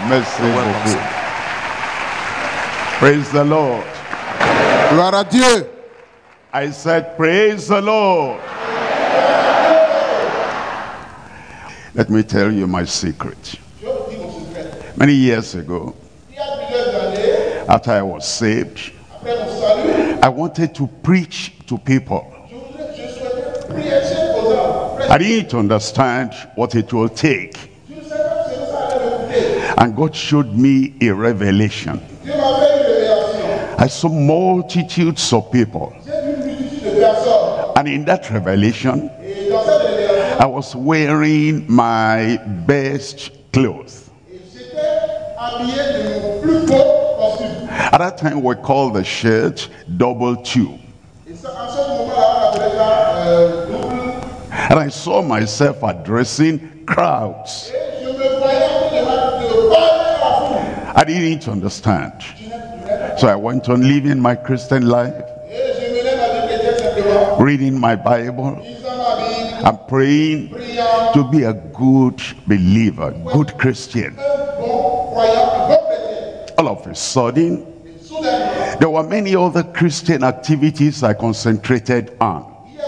Merci Welcome, beaucoup. sir. Praise the Lord. Gloire à Dieu. I said, praise the Lord. Let me tell you my secret. Many years ago, after I was saved, I wanted to preach to people. I didn't understand what it will take. And God showed me a revelation. I saw multitudes of people. And in that revelation, I was wearing my best clothes. At that time, we called the shirt double tube. And I saw myself addressing crowds. I didn't understand. So I went on living my Christian life, reading my Bible, and praying to be a good believer, good Christian. All of a sudden, there were many other Christian activities I concentrated on.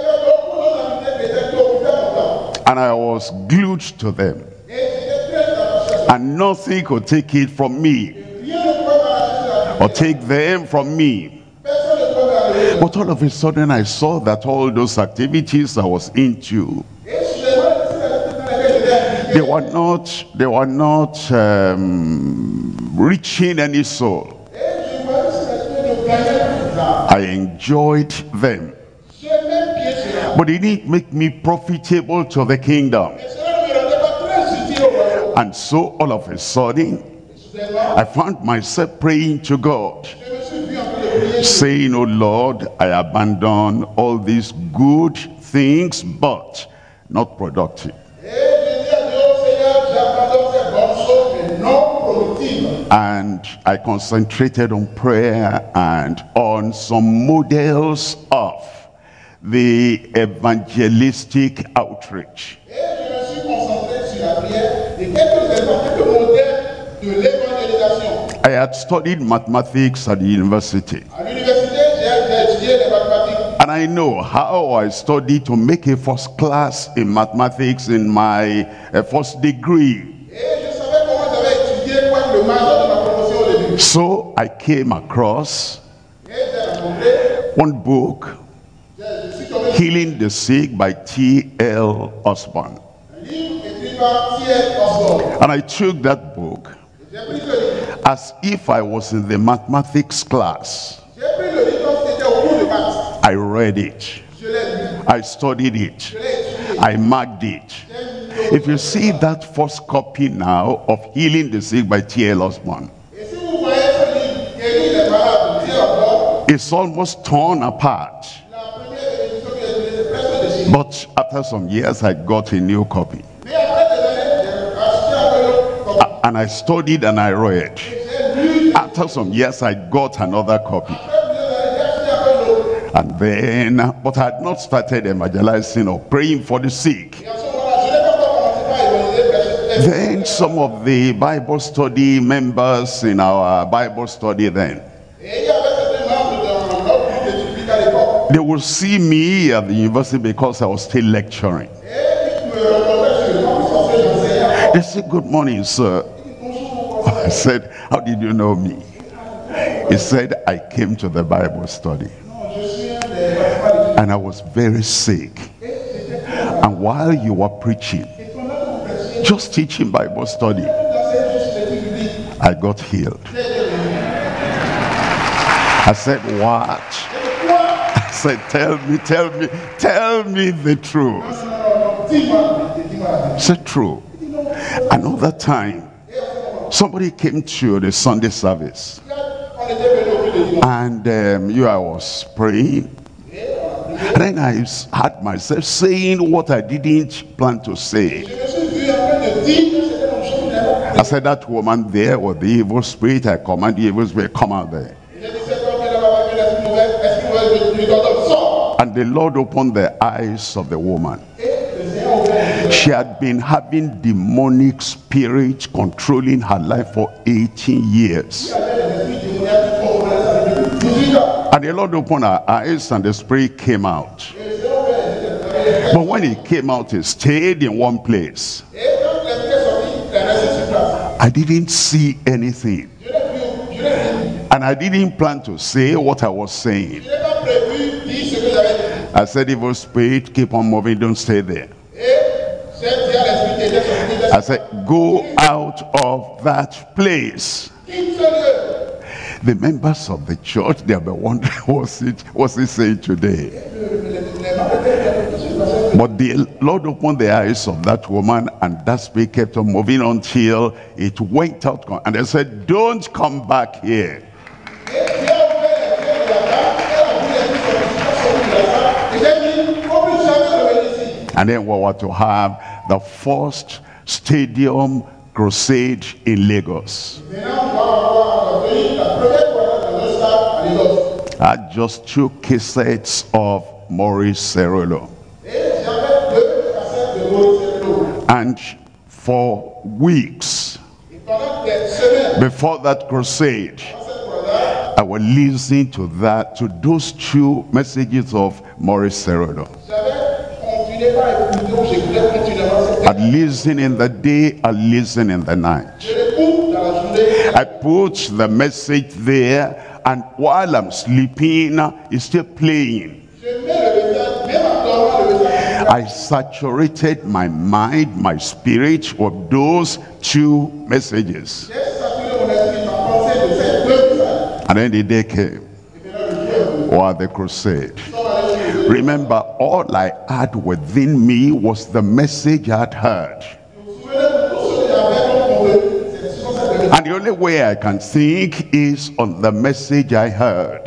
And I was glued to them. And nothing could take it from me, or take them from me. But all of a sudden I saw that all those activities I was into, they were not reaching any soul. I enjoyed them, but it didn't make me profitable to the kingdom. And so all of a sudden, I found myself praying to God, saying, oh Lord, I abandon all these good things, but not productive. And I concentrated on prayer and on some models of the evangelistic outreach. I had studied mathematics at the university. And I know how I studied to make a first class in mathematics in my first degree. So I came across one book, Healing the Sick by T.L. Osborne. And I took that book as if I was in the mathematics class. I read it. I studied it. I marked it. If you see that first copy now of Healing the Sick by T.L. Osborne, it's almost torn apart. But after some years, I got a new copy. And I studied and I read. After some years, I got another copy. And then, but I had not started evangelizing or praying for the sick. Then some of the Bible study members in our Bible study then, they would see me at the university because I was still lecturing. They said, good morning, sir. I said, how did you know me? He said, I came to the Bible study. And I was very sick. And while you were preaching, just teaching Bible study, I got healed. I said, what? I said, tell me the truth. He said, true. Another time, somebody came to the Sunday service. And I was praying. And then I had myself saying what I didn't plan to say. I said, that woman there with the evil spirit, I command the evil spirit, come out there. And the Lord opened the eyes of the woman. She had been having demonic spirits controlling her life for 18 years. And the Lord opened her eyes and the spirit came out. But when it came out, it stayed in one place. I didn't see anything. And I didn't plan to say what I was saying. I said, evil spirit, keep on moving, don't stay there. I said, go out of that place. The members of the church, they'll be wondering, what's he saying today? But the Lord opened the eyes of that woman, and that spirit kept on moving until it went out. And they said, don't come back here. And then we were to have the first stadium crusade in Lagos. I just 2 cassettes of Maurice Cerullo. And for weeks before that crusade, I was listening to those 2 messages of Maurice Cerullo. I'd listen in the day, I'd listen in the night. I put the message there, and while I'm sleeping, it's still playing. I saturated my mind, my spirit with those 2 messages. And then the day came, or the crusade. Remember, all I had within me was the message I had heard. And the only way I can think is on the message I heard.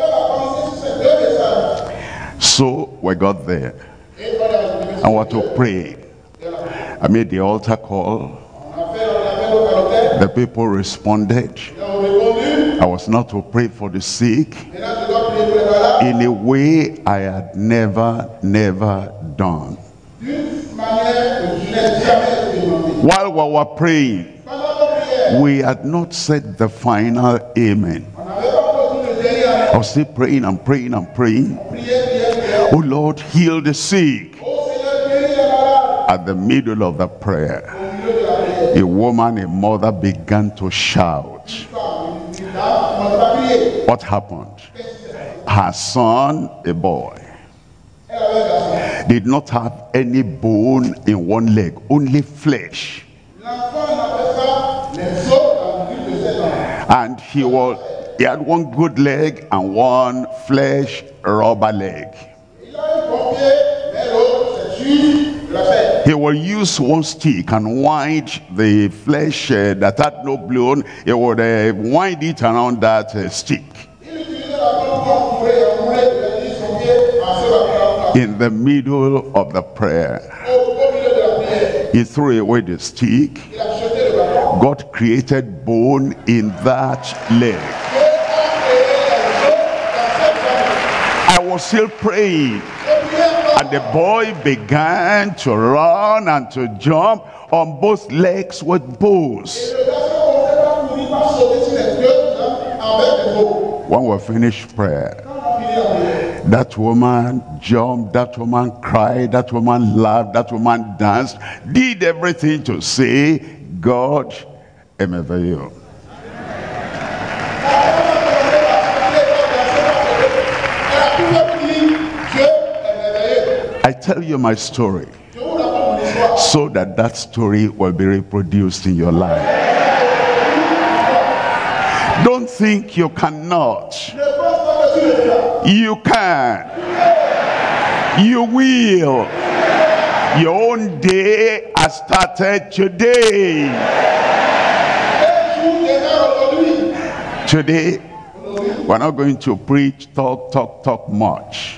So we got there. I want to pray. I made the altar call. The people responded. I was not to pray for the sick in a way I had never done. While we were praying, we had not said the final amen. I was still praying and praying and praying. Oh Lord, heal the sick. At the middle of the prayer, a woman, a mother, began to shout. What happened? Her son, a boy, did not have any bone in one leg, only flesh. And he had one good leg and one flesh rubber leg. He will use one stick and wind the flesh that had no bone. He would wind it around that stick. In the middle of the prayer, he threw away the stick. God created bone in that leg. I was still praying, and the boy began to run and to jump on both legs with bones. When we finished prayer, that woman jumped, that woman cried, that woman laughed, that woman danced, did everything to say, God, emerveille. I tell you my story so that that story will be reproduced in your life. Don't think you cannot. You can. You will. Your own day has started today. Today, we're not going to preach, talk much.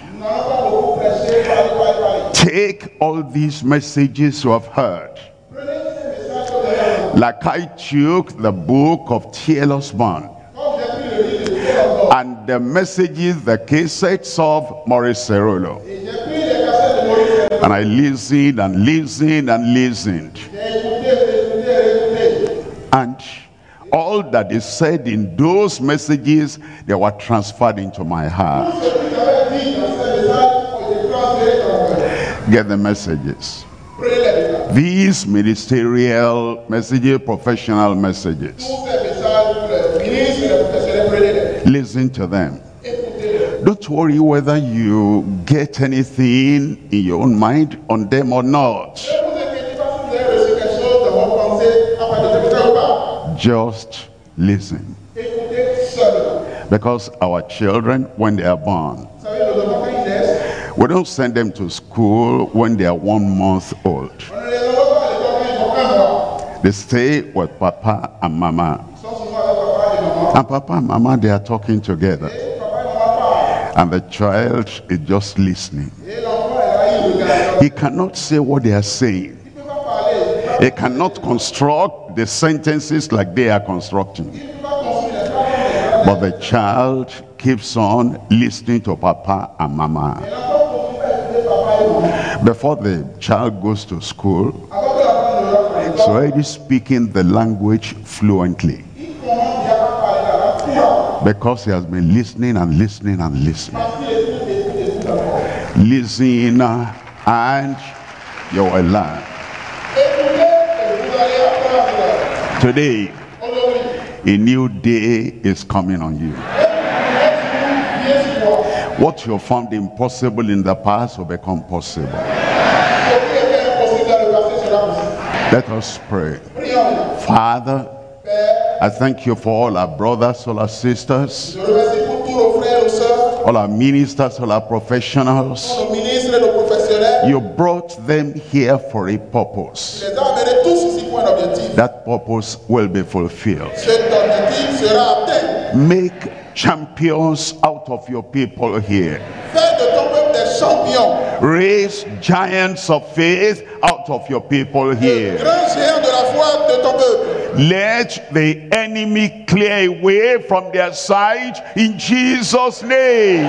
Take all these messages you have heard. Like I took the book of T.L. Bond and the messages, the cassettes of Maurice Cerullo, And I listened and listened and listened. And all that is said in those messages, they were transferred into my heart. Get the messages. These ministerial messages, professional messages. Listen to them. Don't worry whether you get anything in your own mind on them or not. Just listen. Because our children, when they are born, we don't send them to school when they are 1 month old. They stay with Papa and Mama. And Papa and Mama, they are talking together. And the child is just listening. He cannot say what they are saying. He cannot construct the sentences like they are constructing. But the child keeps on listening to Papa and Mama. Before the child goes to school, he's already speaking the language fluently. Because he has been listening and listening and listening. Listen and you will learn. Today, a new day is coming on you. What you found impossible in the past will become possible. Let us pray. Father, I thank you for all our brothers, all our sisters, all our ministers, all our professionals. You brought them here for a purpose. That purpose will be fulfilled. Make champions out of your people here. Raise giants of faith out of your people here. Let the enemy clear away from their side in Jesus' name.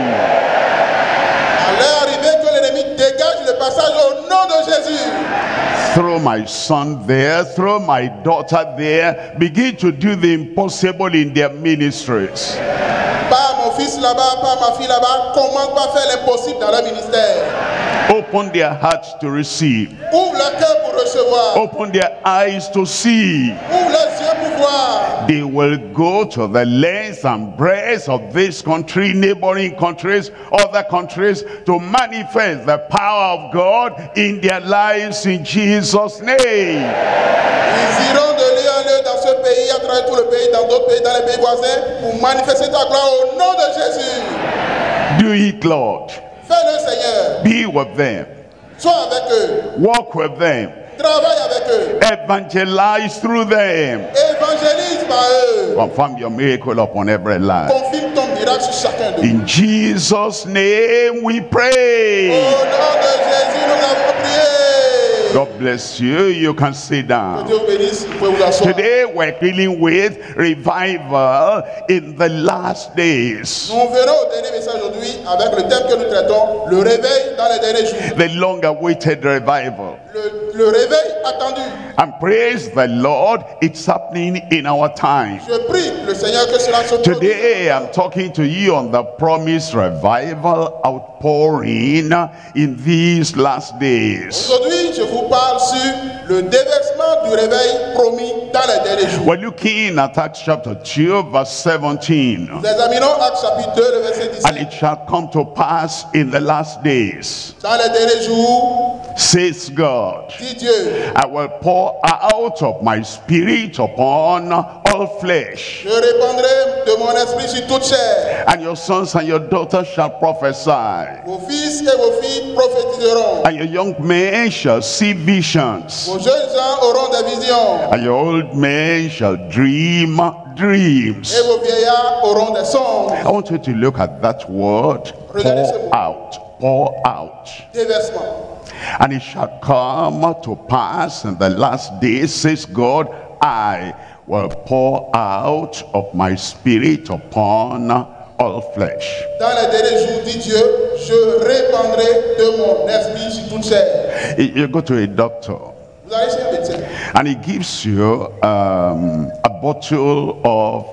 Throw my son there, throw my daughter there, begin to do the impossible in their ministries. Open their hearts to receive. Open their eyes to see. They will go to the length and breadth of this country, neighboring countries, other countries, to manifest the power of God in their lives in Jesus' name. Ils iront de lieu en lieu dans ce pays, à travers tout le pays, dans d'autres pays, dans les pays voisins, pour manifester ta gloire au nom de Jésus. Do it, Lord. Fais-le, Seigneur. Be with them. Sois avec eux. Walk with them. Travaille avec eux. Evangelize through them. Évangélise par eux. Confirm your miracle upon every life. Confirme ton miracle sur chacun d'eux. In Jesus' name we pray. Au nom de Jésus, nous avons prié. God bless you. You can sit down. Dieu vous bénisse. Vous pouvez vous asseoir. Today we're dealing with revival in the last days. Nous verrons au dernier message aujourd'hui avec le thème que nous traitons, le réveil dans les derniers jours. The long-awaited revival. Le réveil attendu. And praise the Lord, it's happening in our time. Je prie le Seigneur que cela se produise. Today I'm talking to you on the promised revival outpouring in these last days. Aujourd'hui, je vous parle sur le déversement du réveil promis dans les derniers jours. We're looking at Acts chapter 2 verse 17. Nous examinons Actes chapitre 2, le verset 17. And it shall come to pass in the last days, Dans les derniers jours, says God, dit Dieu, I will pour out of my spirit upon all flesh, je répandrai de mon esprit sur toute chair. and your sons and your daughters shall prophesy, Vos fils et vos filles prophétiseront. and your young men shall see visions, Vos jeunes gens auront des visions. and your old men shall dream dreams. Et vos vieillards auront des songes. I want you to look at that word, pour out, pour out. Déversement. And it shall come to pass in the last days, says God, I will pour out of my spirit upon all flesh. Dans les derniers jours, dit Dieu, je répandrai de mon esprit sur toute chair. You go to a doctor Vous allez chez un médecin. and he gives you a bottle of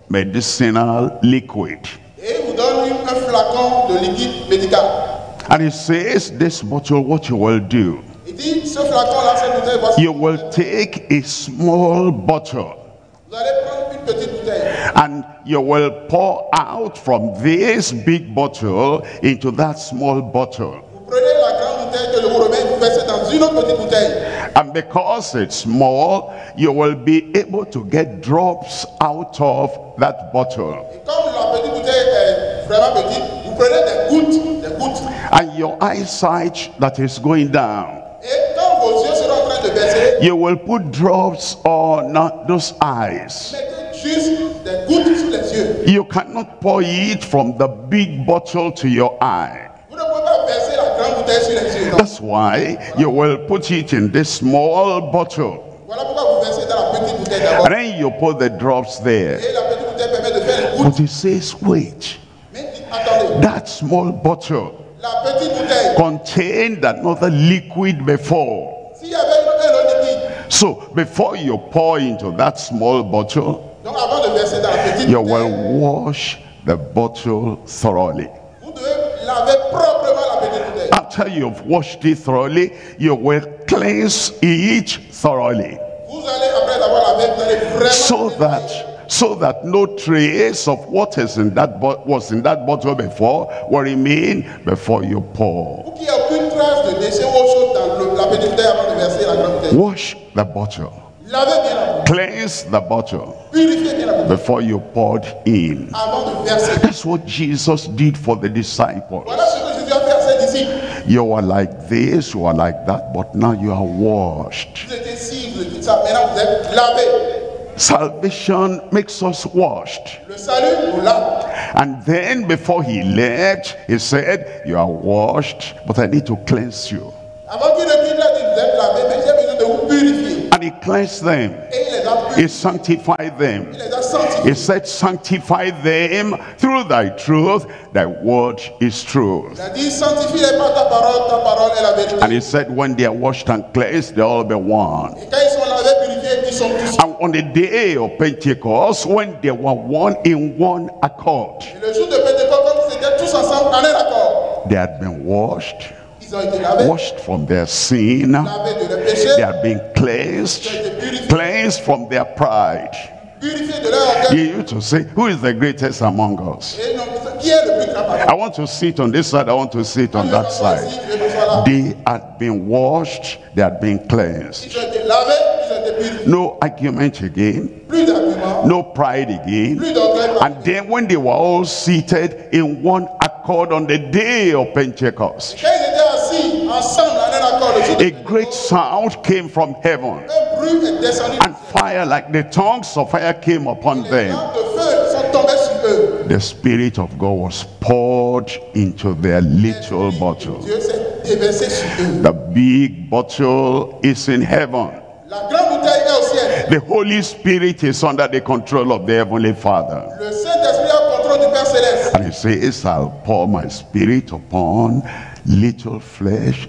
medicinal liquid. Et il vous donne un flacon de liquide médical. And he says, this bottle, what you will do, Il dit, ce flacon-là, cette bouteille, voici. you will take a small bottle Vous allez prendre une petite bouteille. and you will pour out from this big bottle into that small bottle. Vous prenez la grande bouteille que je vous remets, vous versez dans une autre petite bouteille. And because it's small, you will be able to get drops out of that bottle. Et comme la petite bouteille est vraiment petite, vous prenez des gouttes, des gouttes. And your eyesight that is going down, Et quand vos yeux seront en train de baisser, you will put drops on those eyes. mettez juste des gouttes sur les yeux. You cannot pour it from the big bottle to your eye. Vous ne pouvez pas verser la grande bouteille sur les yeux. Non. That's why you will put it in this small bottle. Voilà pourquoi vous versez dans la petite bouteille d'abord. And then you put the drops there. Et la petite bouteille permet de faire les gouttes. But he says, wait, Mais attendez, that small bottle la petite bouteille, contained another liquid before. s'il y avait un autre liquide, So before you pour into that small bottle, donc avant de verser dans la petite you bouteille, will wash the bottle thoroughly. vous devez laver proprement la petite bouteille. After you've washed it thoroughly, you will cleanse it thoroughly. Vous allez, après l'avoir lavé, vous allez vraiment So that no trace of what is in that was in that bottle before will remain before you pour. pour qu'il n'y ait aucune trace de déchet ou autre chose dans la petite bouteille avant de verser la grande bouteille. Wash the bottle. Lavez bien la bouteille. Cleanse the bottle Purifiez bien la bouteille before you poured in. avant de verser. That's what Jesus did for the disciples. Voilà ce que Jésus a fait à ses disciples. You are like this, you are like that, but now you are washed. Vous étiez ci, vous étiez ça. Maintenant, vous êtes lavés. Salvation makes us washed. Le salut nous lave. And then before he left, he said, you are washed, but I need to cleanse you. Avant qu'il ne quitte, il a dit, vous êtes lavés, mais j'ai besoin de vous purifier. And he cleansed them. Et il les a He purifiés. sanctified them. Il les a sanctifiés. He said, sanctify them through thy truth. Thy word is truth. Il a dit, sanctifie-les par ta parole est la vérité. And he said, when they are washed and cleansed, they'll all be one. Et quand ils sont lavés, purifiés, ils sont tous. And on the day of Pentecost, when they were one in one accord, Et le jour de Pentecôte, comme ils étaient tous ensemble en un accord, they had been washed, ils ont été lavés, washed from their sin, lavés de leurs péchés, they had been cleansed, cleansed from their pride. purifiés de leur orgueil. You used to say, who is the greatest among us? Et non, qui est le plus grand parmi I want to sit on this side, I want to sit on that side. They had been washed, they had been cleansed. Ils ont été lavés, ils ont été purifiés. No argument again, Plus d'arguments, no pride again. plus d'orgueil. And then when they were all seated in one accord on the day of Pentecost, Quand ils étaient assis ensemble en un accord, le jour de a great sound came from heaven, un bruit est descendu. and fire like the tongues of fire came upon Les them. lampes de feu sont tombées sur eux. The Spirit of God was poured into their little bottle. Dieu s'est déversé sur eux. The big bottle is in heaven. La grande bouteille est au ciel. The Holy Spirit is under the control of the Heavenly Father. Le Saint-Esprit a le contrôle du Père Céleste. And he says, I'll pour my Spirit upon little flesh,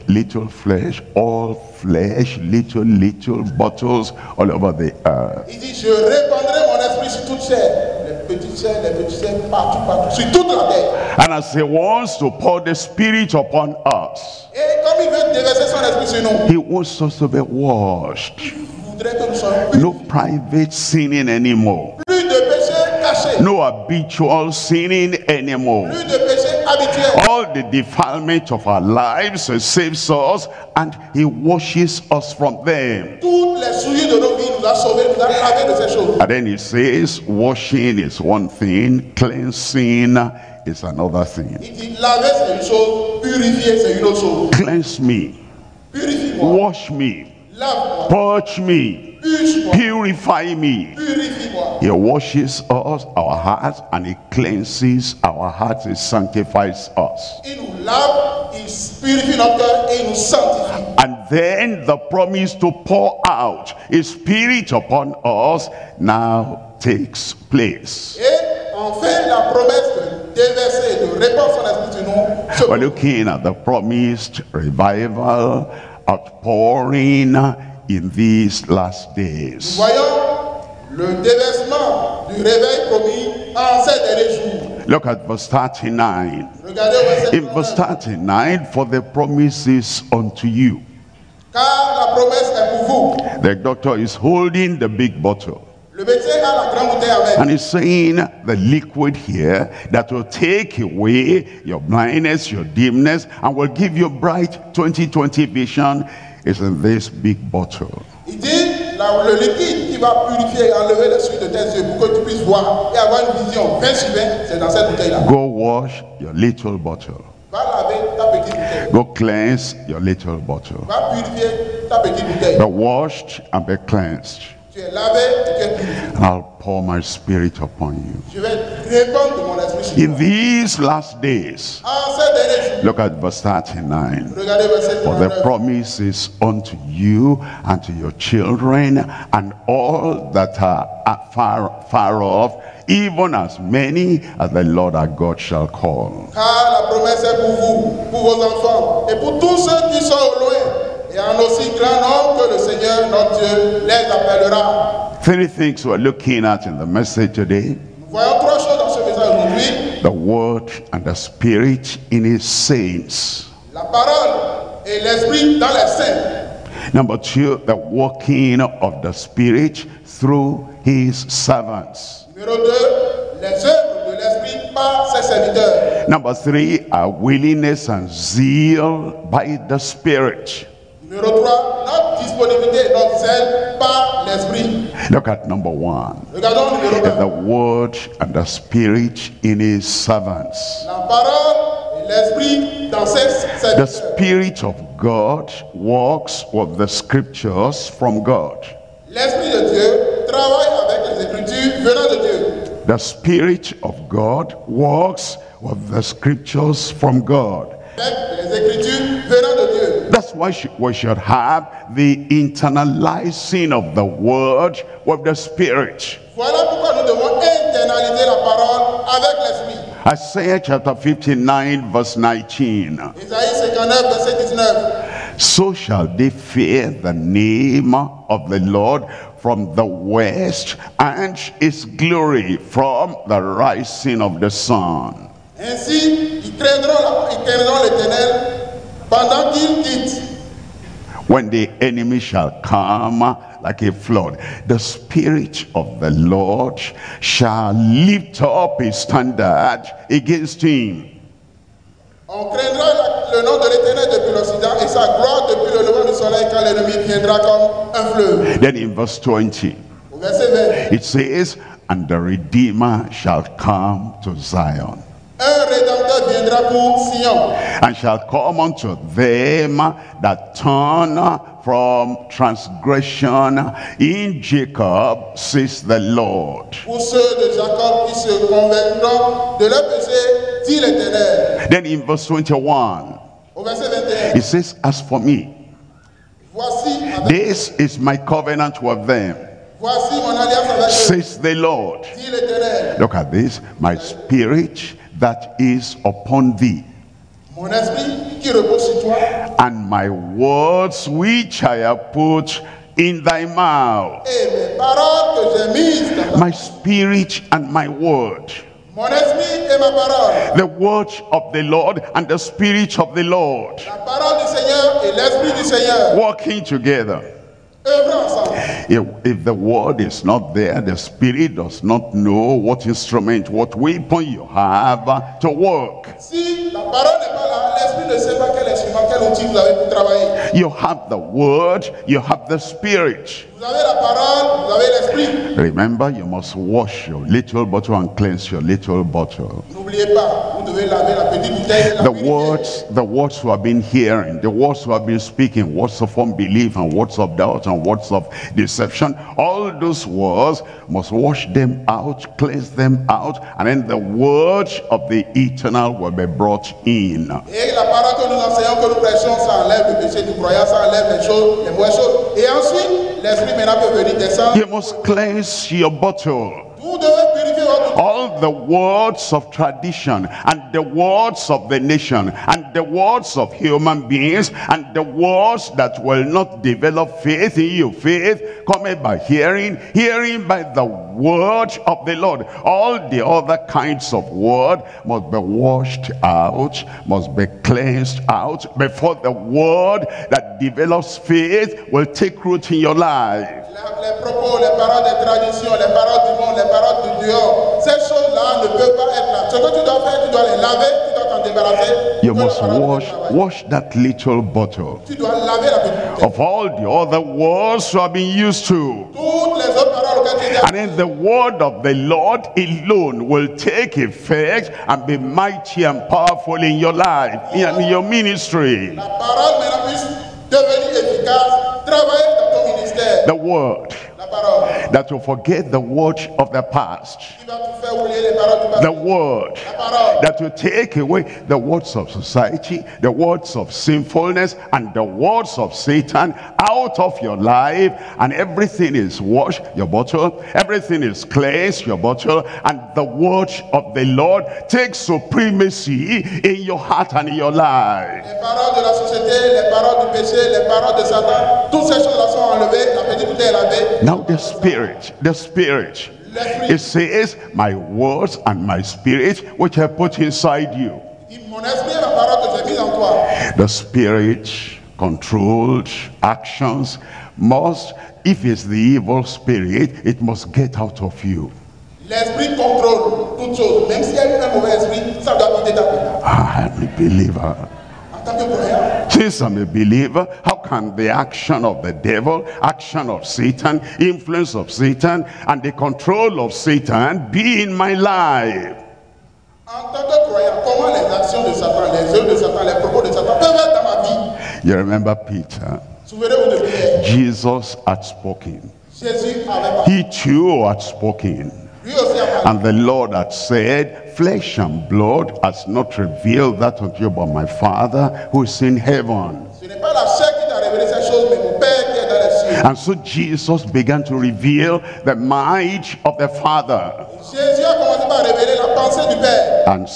all flesh, little bottles all over the earth. Il dit, je répandrai mon esprit sur toute chair. Les petites chairs, partout, sur toute la terre. And as he wants to pour the Spirit upon us, Et comme il veut déverser son esprit sur nous, he wants us to be washed. il voudrait que nous soyons plus, No private sinning anymore. plus de péchés cachés, No habitual sinning anymore. plus de péchés habituels. All the defilement of our lives saves us, and he washes us from them. Toutes les souillures de nos vies nous a sauvés, nous a lavés de ces choses. And then he says, washing is one thing, cleansing is another thing. Il dit, laver c'est une chose, purifier c'est une autre chose. Cleanse me, Purifie-moi, wash me, lave-moi, purge me, purge-moi, purify me. purifie-moi. He washes us, our hearts, and he cleanses our hearts, he sanctifies us. Il nous lave, il purifie notre cœur et il nous sanctifie. And then the promise to pour out his Spirit upon us now takes place. Et enfin, la promesse déverser, de répandre son esprit sur nous. We're looking at the promised revival outpouring in these last days. Voyons le déversement du réveil promis en ces derniers jours. Look at verse 39. Regardez au verset In verse 39. 39, for the promise is unto you. Car la promesse est pour vous. The doctor is holding the big bottle. Le médecin a la grande bouteille avec. And he's saying the liquid here that will take away your blindness, your dimness, and will give you bright 2020 vision is in this big bottle. Il dit, le liquide qui va purifier et enlever les suites de tes yeux pour que tu puisses voir et avoir une vision 20 sur 20, c'est dans cette bouteille-là. Go wash your little bottle. Va laver ta petite bouteille. Go cleanse your little bottle. Va purifier ta petite bouteille. Be washed and be cleansed. Tu es lavé et tu es purifié. And I'll pour my spirit upon you. Je vais répandre de mon esprit sur In toi. these last days, En ces derniers jours, look at verse 39. regardez verset For the 39. promise is unto you and to your children and all that are far off, even as many as the Lord our God shall call. Car la promesse est pour vous, pour vos enfants, et pour tous ceux qui sont au loin, et en aussi grand nombre que le Seigneur, notre Dieu, les appellera. Three things we're looking at in the message today: Nous voyons trois choses dans ce message aujourd'hui. the Word and the Spirit in His saints. La parole et l'esprit dans les saints. Number two, the working of the Spirit through His servants. Numéro 2, les œuvres de l'esprit par ses serviteurs. Number three, our willingness and zeal by the Spirit. Numéro 3, notre disponibilité, notre zèle par l'esprit. Look at number one. Regardons le numéro The 1. Word and the Spirit in His servants. La parole et l'esprit dans ses The serviteurs. Spirit of God walks with the scriptures from God. L'esprit de Dieu travaille avec les écritures venant de Dieu. The Spirit of God walks with the scriptures from God. Avec les écritures venant de Dieu. That's why we should have the internalizing of the Word with the Spirit. Voilà pourquoi nous devons internaliser la parole avec l'esprit. Isaiah chapter 59 verse 19. Isaïe 59, verset 19. So shall they fear the name of the Lord from the west, and his glory from the rising of the sun. Ainsi, ils craindront l'Éternel pendant qu'il quitte. When the enemy shall come like a flood, the Spirit of the Lord shall lift up his standard against him. On craindra le nom de l'Éternel depuis l'Occident et sa gloire depuis le levant du soleil quand l'ennemi viendra comme un fleuve. Then in verse 20, Au verset 20, it says, and the Redeemer shall come to Zion, un rédempteur viendra pour Sion and shall come unto them that turn from transgression in Jacob, says the Lord. pour ceux de Jacob qui se convertiront de leur péché, dit l'Éternel. Then in verse 21, Au verset 21, it says, as for me, voici, this is my covenant with them, voici mon alliance avec eux, says the Lord. dit l'Éternel. Look at this, my spirit that is upon thee, Mon esprit qui repose sur toi and my words which I have put in thy mouth. et mes paroles que j'ai mises dans ta My spirit and my word. Mon esprit et ma parole. The word of the Lord and the spirit of the Lord La parole du Seigneur et l'esprit du Seigneur working together. œuvrent ensemble. If the word is not there, the spirit does not know what instrument, what weapon you have to work. Si la parole n'est pas là, l'esprit ne sait pas quel instrument, quel outil vous avez pour travailler. You have the word, you have the spirit. Vous avez la parole, vous avez l'esprit. Remember, you must wash your little bottle and cleanse your little bottle. N'oubliez pas, vous devez laver la petite bouteille. The words we have been hearing, the words we have been speaking, words of unbelief and words of doubt and words of deception, all those words must wash them out, cleanse them out, and then the word of the eternal will be brought in. Et la parole que nous enseignons, que nous prêchons, ça enlève le péché du croyant, ça enlève les choses, les mauvaises choses. Et ensuite, l'esprit maintenant peut venir descendre. You must cleanse your bottle. Vous devez purifier all the words of tradition and the words of the nation and the words of human beings and the words that will not develop faith in you. Faith coming by hearing, hearing by the word of the Lord. All the other kinds of word must be washed out, must be cleansed out before the word that develops faith will take root in your life. Les propos, les paroles des traditions, les paroles du monde, les paroles du dehors, ces choses-là ne peuvent pas être là. Ce que tu dois faire, tu dois les laver, tu dois t'en débarrasser. You must wash that little bottle Tu dois laver la petite bouteille. of all the other words you have been used to. Toutes les autres paroles auxquelles tu es And then the word of the Lord alone will take effect and be mighty and powerful in your life, in your ministry. la parole maintenant puisse devenir efficace, travailler dans ton ministère. The word La parole that will forget the word of the past. qui va te faire oublier les paroles du passé. The word La parole that will take away the words of society, the words of sinfulness, and the words of Satan out of your life, and everything is washed, your bottle, everything is cleansed, your bottle, and the word of the Lord takes supremacy in your heart and in your life. les paroles de la société, les paroles du péché, les paroles de Satan, toutes ces choses-là sont enlevées, la petite bouteille est lavée. Now the spirit, it says, my words and my spirit which I put inside you. Il dit, mon esprit, ma parole que j'ai mise en toi. The spirit controlled actions must, if it's the evil spirit, it must get out of you. L'esprit contrôle toutes choses. Même s'il y a un mauvais esprit, ça doit quitter ta vie. I'm a believer. En tant que croyant, Since I'm a believer, how can the action of the devil, action of Satan, influence of Satan, and the control of Satan be in my life? en tant que croyant, comment les actions de Satan, les œuvres de Satan, les propos de Satan peuvent être dans ma vie? You remember Peter? Souvenez-vous de Pierre. Jesus had spoken. Jésus avait parlé. He too had spoken. Lui aussi a parlé. And the Lord had said, flesh and blood has not revealed that unto you, but my Father who is in heaven. Ce n'est pas la chair qui t'a révélé ces choses, mais mon Père qui est dans les cieux. And so Jesus began to reveal the mind of the Father. Jésus a commencé par révéler la pensée du Père. And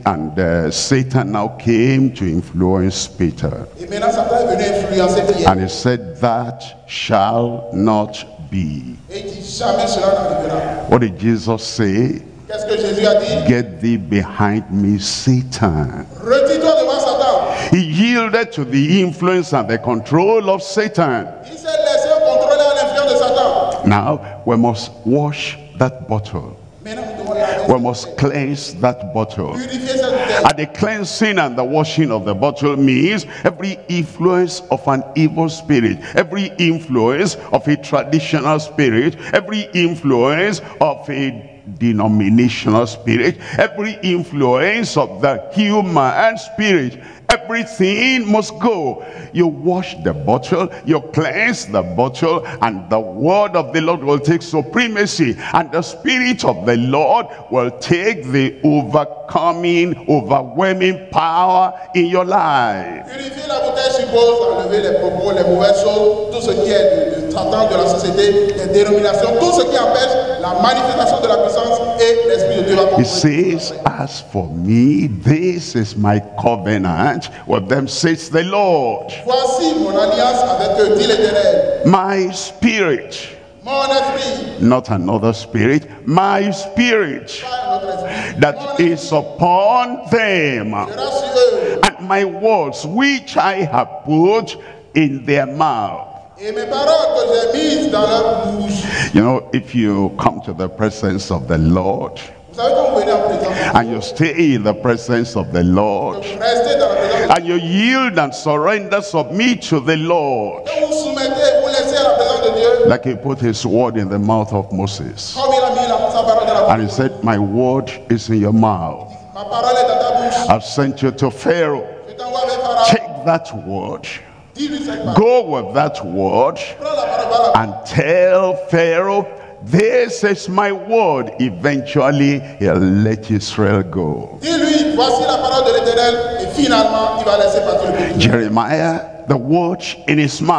Satan now came to influence Peter. Et maintenant, Satan est venu influencer Pierre. And he said, that shall not be. Et il dit, jamais cela n'arrivera. What did Jesus say? Qu'est-ce que Jésus a dit? Get thee behind me, Satan. Retire-toi devant Satan. He yielded to the influence and the control of Satan. Il s'est laissé contrôler à l'influence de Satan. Now we must wash that bottle. Maintenant, nous devons laver, We must cleanse that bottle. purifier cette bouteille. And the cleansing and the washing of the bottle means every influence of an evil spirit, every influence of a traditional spirit, every influence of a denominational spirit, every influence of the human spirit, everything must go. You wash the bottle, you cleanse the bottle, and the word of the Lord will take supremacy, and the spirit of the Lord will take the overcoming, overwhelming power in your life. Purifier la bouteille suppose enlever les propos, les mauvaises choses, tout ce qui est de Satan, de la société, les dénominations, tout ce qui empêche la manifestation de la puissance et l'Esprit de Dieu va He comprendre. says, as for me, this is my covenant with them, says the Lord. Voici mon alliance avec eux, dit l'Éternel. My spirit, Mon esprit, not another spirit, my spirit pas notre esprit, that mon is upon them, sera sur eux. and my words which I have put in their mouth. Et mes paroles que j'ai mises dans leur bouche. You know, if you come to the presence of the Lord Vous savez quand vous venez en présence de Dieu, and you stay in the presence of the Lord vous restez dans la présence de Dieu. and you yield and surrender, submit to the Lord, Quand vous soumettez, vous laissez à la présence de Dieu, like he put his word in the mouth of Moses. comme il a mis sa parole dans la And he bouche. said, my word is in your mouth. Ma parole est dans ta bouche. I've sent you to Pharaoh. Je t'envoie vers Pharaon. Take that word, Dis-lui cette parole. go with that word, Prends la parole, va la and tell Pharaoh, this is my word. Eventually, he'll let Israel go. Dis-lui, voici la parole de l'Éternel, et finalement, il va laisser partir le peuple. Jeremiah, the word in his mouth.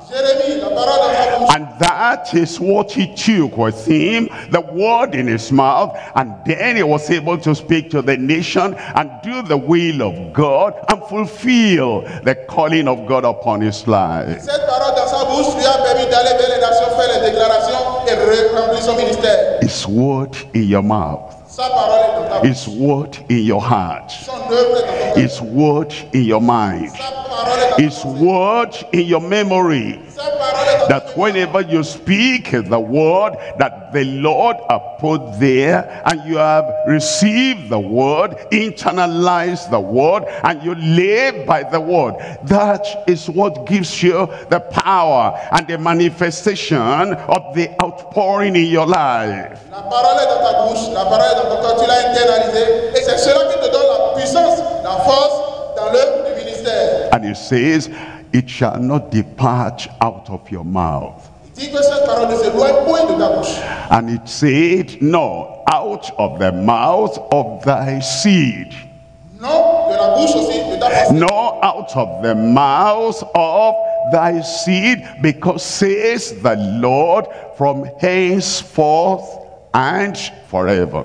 Jérémie, la parole dans sa bouche. And that is what he took with him, the word in his mouth, and then he was able to speak to the nation and do the will of God and fulfill the calling of God upon his life. Cette parole dans sa bouche lui a permis d'aller vers les nations, faire les déclarations et remplir son ministère. His word in your mouth. Sa parole est dans ta bouche. His word in your heart. Son œuvre est dans ton cœur. His word in your mind. Sa parole est dans His word in your memory. Sa parole est dans That whenever you speak the word that the Lord has put there, and you have received the word, internalized the word, and you live by the word, that is what gives you the power and the manifestation of the outpouring in your life. La parole est dans ta bouche, la parole est dans ton cœur, tu l'as internalisé, et c'est cela qui te donne la puissance, la force dans l'œuvre du ministère. And it says, it shall not depart out of your mouth. Il dit que cette parole ne s'éloigne point de ta bouche. And it said, no, out of the mouth of thy seed. Non, de la bouche aussi de ta pensée. No, out of the mouth of thy seed, because says the Lord, from henceforth and forever.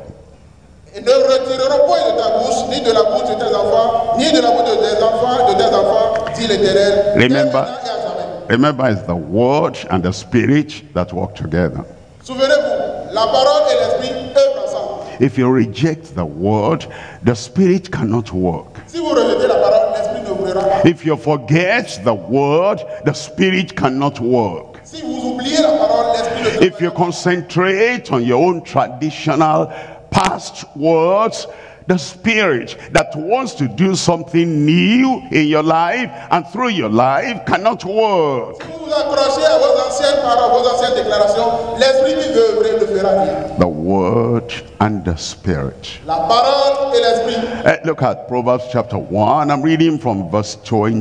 Et ne retireront point de ta bouche, ni de la bouche de tes enfants, ni de la bouche de tes enfants, dit l'Éternel. Remember. Dès maintenant et à jamais. Remember, it's the word and the spirit that work together. Souvenez-vous, la parole et l'esprit œuvrent ensemble. If you reject the word, the spirit cannot work. Si vous rejetez la parole, l'esprit n'ouvrira pas. If you forget the word, the spirit cannot work. Si vous oubliez la parole, l'esprit ne If you concentrate on your own traditional past words, the spirit that wants to do something new in your life and through your life cannot work. Si vous vous accrochez à vos anciennes paroles, vos anciennes déclarations, l'esprit qui veut œuvrer ne fera rien. The word and the spirit. La parole et l'esprit. Look at Proverbs chapter 1. I'm reading from verse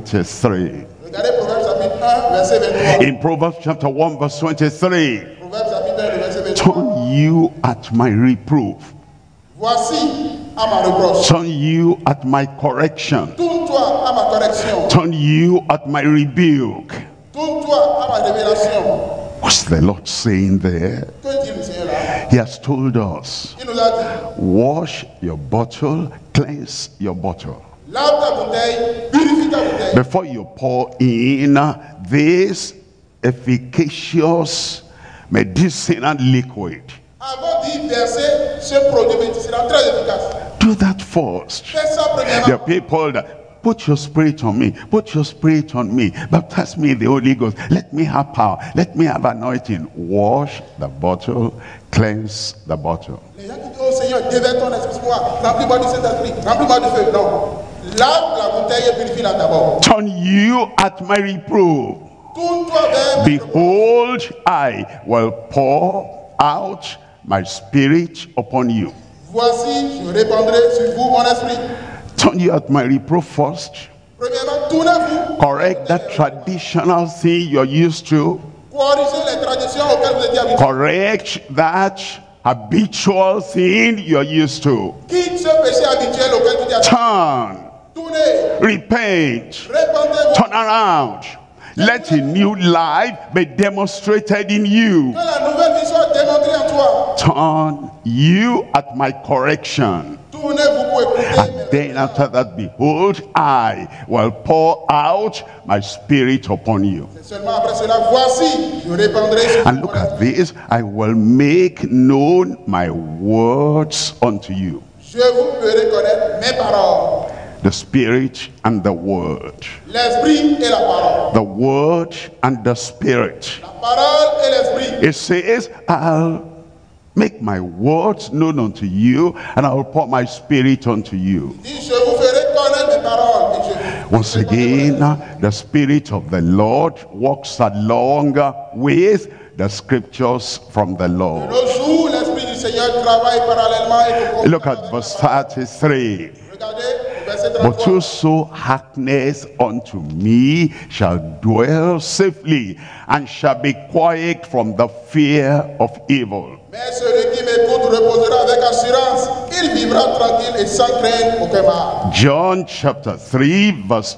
23. Regardez Proverbes chapitre 1, verset 23. In Proverbs chapter 1 verse 23. Proverbes chapitre 1, verset 23. Turn you at my reproof. Voici à ma reproche. Turn you at my correction. Tourne-toi à ma correction. Turn you at my rebuke. Tourne-toi à ma révélation. What's the Lord saying there? Que dit le Seigneur là? He has told us, Il nous a dit, wash your bottle, cleanse your bottle. lave ta bouteille, purifie ta bouteille. Before you pour in this efficacious medicinal liquid, Avant d'y verser ce produit médicinal très efficace. do that first. Fais ça There are premièrement. people that put your spirit on me, put your spirit on me, baptize me in the Holy Ghost, let me have power, let me have anointing. Wash the bottle, cleanse the bottle. Les gens qui disent, oh Seigneur, déverse ton esprit sur moi, remplis-moi du Saint-Esprit, remplis-moi du feu. Non. Lave la bouteille et purifie-la d'abord. Turn you at my reproof. Tourne-toi vers mes reproches. Behold, I will pour out my spirit upon you. Voici, je répandrai sur vous mon esprit. Turn you at my reproof first. Premièrement, tournez-vous. Correct that traditional thing you're used to. Corrigez les traditions auxquelles vous étiez habitués. Correct that habitual thing you're used to. Quitte ce péché habituel auquel tu t'es habitué. Turn, Tournez, repent, répandez-vous. turn around. Let a new life be demonstrated in you. Que la nouvelle vie soit démontrée en toi. Turn you at my correction. Tournez-vous pour écouter. And then after that, behold, I will pour out my spirit upon you. C'est seulement après cela, voici, je répandrai sur And vous look mon at esprit. this, I will make known my words unto you. Je vous ferai connaître mes paroles. The spirit and the word. L'esprit et la parole. The word and the spirit. La parole et l'esprit. It says, I'll make my words known unto you, and I will pour my spirit unto you. Dit, je vous ferai connaître mes paroles. Et je vous Once ferai again, connaître. the spirit of the Lord walks along with the scriptures from the De Lord. nos jours, l'esprit du Seigneur travaille parallèlement et Look at verse 33. Regardez, verset But 33. whoso hearkeneth unto me shall dwell safely, and shall be quiet from the fear of evil. Mais celui qui m'écoute reposera avec assurance. Il vivra tranquille et sans craindre aucun mal. John chapter 3 verse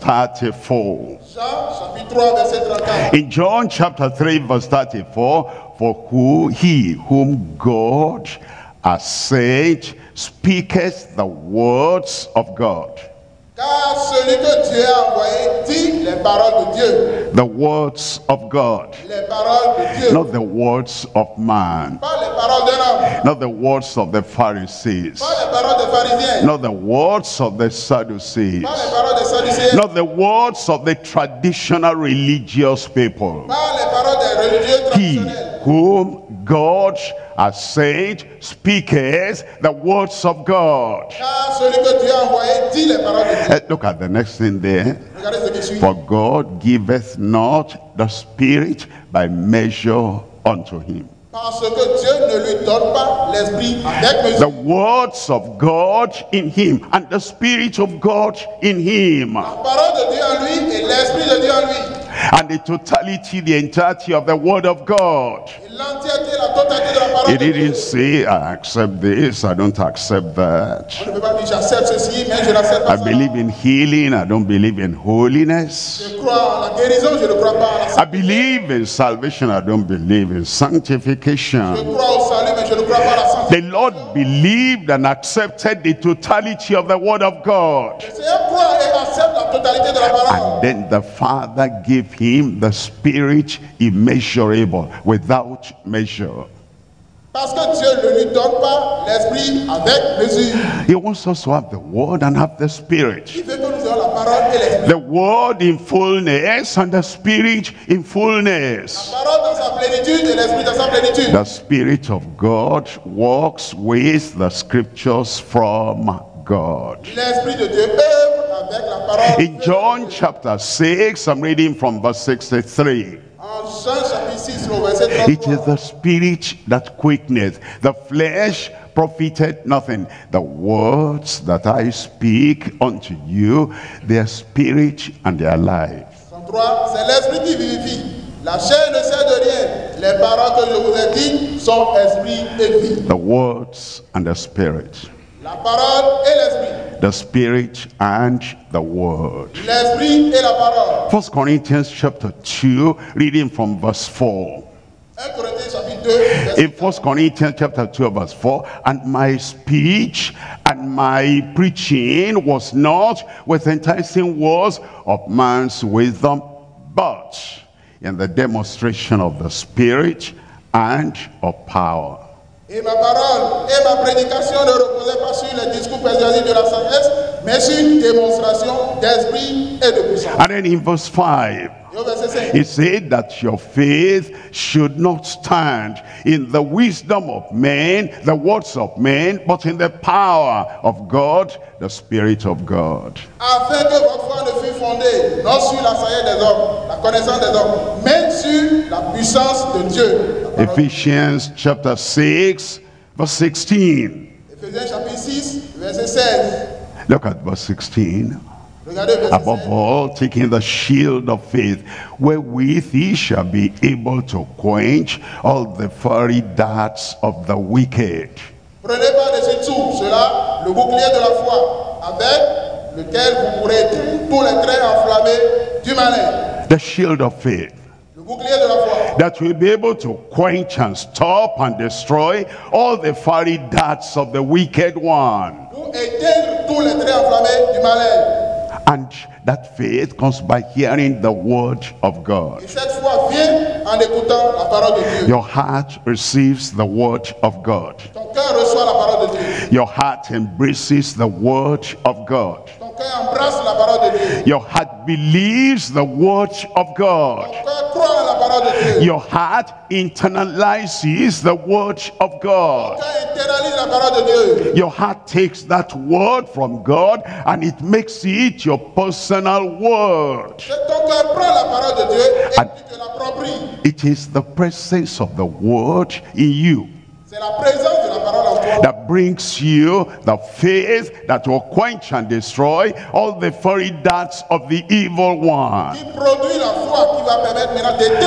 34. Jean chapitre 3 verset 34. In John chapter 3 verse 34, for who he whom God has sent speaketh the words of God. Car celui que Dieu a envoyé dit les paroles de Dieu. The words of God. Les paroles de Dieu. Not the words of man. Pas les paroles d'un homme. Not the words of the Pharisees. Pas les paroles des pharisiens. Not the words of the Sadducees. Pas les paroles des sadducéens. Not the words of the traditional religious people. Pas les paroles des religieux He traditionnels. whom God has sent speaketh the words of God. Car celui que Dieu a envoyé dit les paroles de Dieu. Look at the next thing there. Regardez ce qui suit. For God giveth not the Spirit by measure unto him. Parce que Dieu ne lui donne pas l'esprit avec The mesure. words of God in him and the Spirit of God in him. La parole de Dieu en lui et l'esprit de Dieu en lui. And the totality, the entirety of the word of God. Et l'entièreté, la totalité de la parole He de Dieu. didn't say, I accept this, I don't accept that. On ne peut pas dire j'accepte ceci, mais je n'accepte pas I ça. believe in healing, I don't believe in holiness. Je crois en la guérison, je ne crois pas en la I believe in salvation, I don't believe in Je sanctification. crois au salut, mais je ne crois pas à la The sanctification. Lord believed and accepted the totality of the word of God. Le Seigneur croit et accepte la totalité de la parole. And then the Father gave him the Spirit immeasurable, without measure. Parce que Dieu ne lui donne pas l'esprit avec mesure. He wants us to have the word and have the Spirit. Il veut que nous ayons la parole et l'esprit. The word in fullness and the Spirit in fullness. La parole dans sa plénitude et l'esprit dans sa plénitude. The Spirit of God walks with the scriptures from God. L'esprit de Dieu œuvre avec la parole. In John chapter 6, I'm reading from verse 63. En Jean chapitre 6, au verset It is 33. the Spirit that quickeneth, the flesh profited nothing. The words that I speak unto you, they are spirit and they are life. 33, c'est l'esprit qui vivifie. La chair ne sert de rien. Les paroles que je vous ai dites sont esprit et vie. The words and the Spirit. La parole et l'esprit. The Spirit and the Word. L'esprit et la parole. 1 Corinthians chapter 2, reading from verse 4. 1 Corinthiens chapitre 2, In 1 Corinthians chapter 2 verse 4, and my speech and my preaching was not with enticing words of man's wisdom, but in the demonstration of the Spirit and of power. Et ma parole et ma prédication ne reposaient pas sur les discours persuasifs de la sagesse, mais sur une démonstration d'esprit et de puissance. And then in verse 5, Et au verset 5, he said that your faith should not stand in the wisdom of men, the words of men, but in the power of God, the Spirit of God. afin que votre foi ne fût fondée non sur la sagesse des hommes, la connaissance des hommes, mais sur la puissance de Dieu. La parole. Ephesians chapter 6, verse 16. Éphésiens chapitre 6, verset 16. Look at verse 16. Regardez verset Above 16. all, taking the shield of faith, wherewith ye shall be able to quench all the fiery darts of the wicked. Prenez par-dessus tout cela le bouclier de la foi, avec lequel vous pourrez tous les traits enflammés du malin. The shield of faith, Le bouclier de la foi, that will be able to quench and stop and destroy all the fiery darts of the wicked one. pour éteindre tous les traits enflammés du malin. And that faith comes by hearing the word of God. Et cette foi vient en écoutant la parole de Dieu. Your heart receives the word of God. Ton cœur reçoit la parole de Dieu. Your heart embraces the word of God. Ton cœur embrasse la parole de Dieu. Your heart believes the word of Ton God. cœur croit en la parole de Dieu. Your heart internalizes the word of Ton God. cœur internalise la parole de Dieu. Your heart takes that word from God and it makes it your personal word. Ton cœur prend la parole de Dieu et tu te l'appropries. It is the presence of the word in you C'est la présence de la parole en toi that brings you the faith that will quench and destroy all the fiery darts of the evil one. qui produit la foi qui va permettre maintenant d'éteindre Look, tous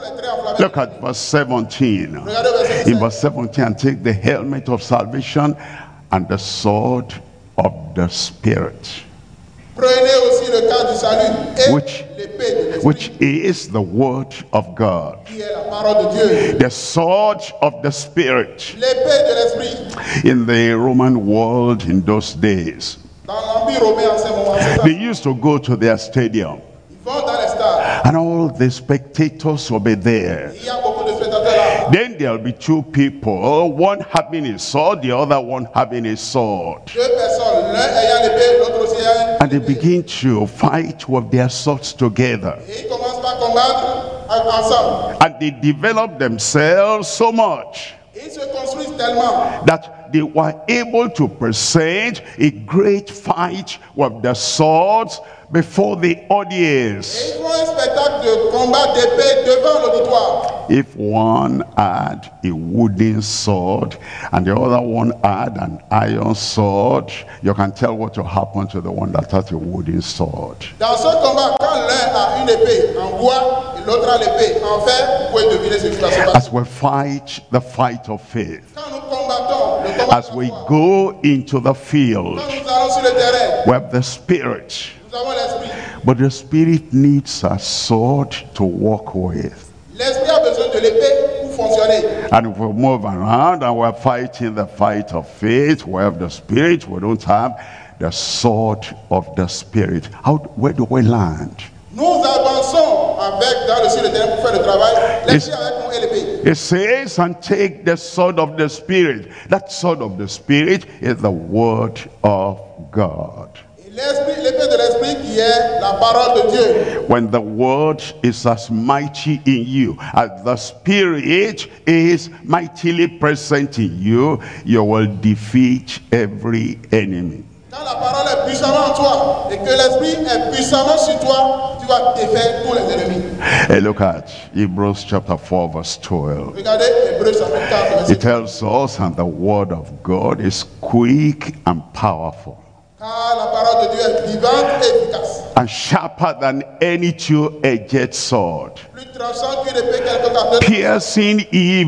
est très enflammé. Look at verse 17. Regardez au verset In 17. verse 17, and take the helmet of salvation and the sword of the Spirit, Prenez aussi le cas du salut et Which- l'épée de l'esprit, which is the word of God. qui est la parole de Dieu. The sword of the Spirit. L'épée de l'esprit. In the Roman world in those days, Dans l'Empire romain en ce moment, c'est ça. they used to go to their stadium, Ils vont dans les stades. and all the spectators will be there. Il y a beaucoup de spectateurs là. Then there'll be two people, one having a sword, the other one having a sword. Deux personnes, l'un ayant l'épée, l'autre aussi ayant And they l'épée. begin to fight with their swords together. Et ils commencent par combattre ensemble. And they develop themselves so much Ils se construisent tellement that they were able to present a great fight with the swords before the et audience. ils font un spectacle de combat d'épée devant l'auditoire. If one had a wooden sword and the other one had an iron sword, you can tell what will happen to the one that has a wooden sword. Dans ce combat, quand l'un a une épée en bois et l'autre a l'épée en fer, vous pouvez deviner ce qui va se passer. As we fight the fight of faith, Quand nous combattons le combat as de we la foi, go into the field quand nous allons sur le terrain, with the Spirit, nous avons l'esprit. but the Spirit needs a sword to walk with. L'esprit a besoin de l'épée pour fonctionner. And if we move around and we're fighting the fight of faith, we have the Spirit, we don't have the sword of the Spirit. Where do we land? Nous avançons avec dans le sur le terrain pour faire le travail. L'esprit avec nous et l'épée. It says, and take the sword of the Spirit. That sword of the Spirit is the word of God. Et l'esprit, l'épée de l'esprit qui est la parole de Dieu. When the word is as mighty in you as the Spirit is mightily present in you, you will defeat every enemy. Quand la parole est puissamment en toi et que l'esprit est puissamment sur toi, tu vas défaire tous les ennemis. Hey, look at Hebrews chapter 4 verse 12. Regardez Hébreux chapitre 4, verset It tells us, and the word of God is quick and powerful, car la parole de Dieu est vivante et efficace, and sharper than any two-edged sword, plus tranchant qu'une épée quelque part, piercing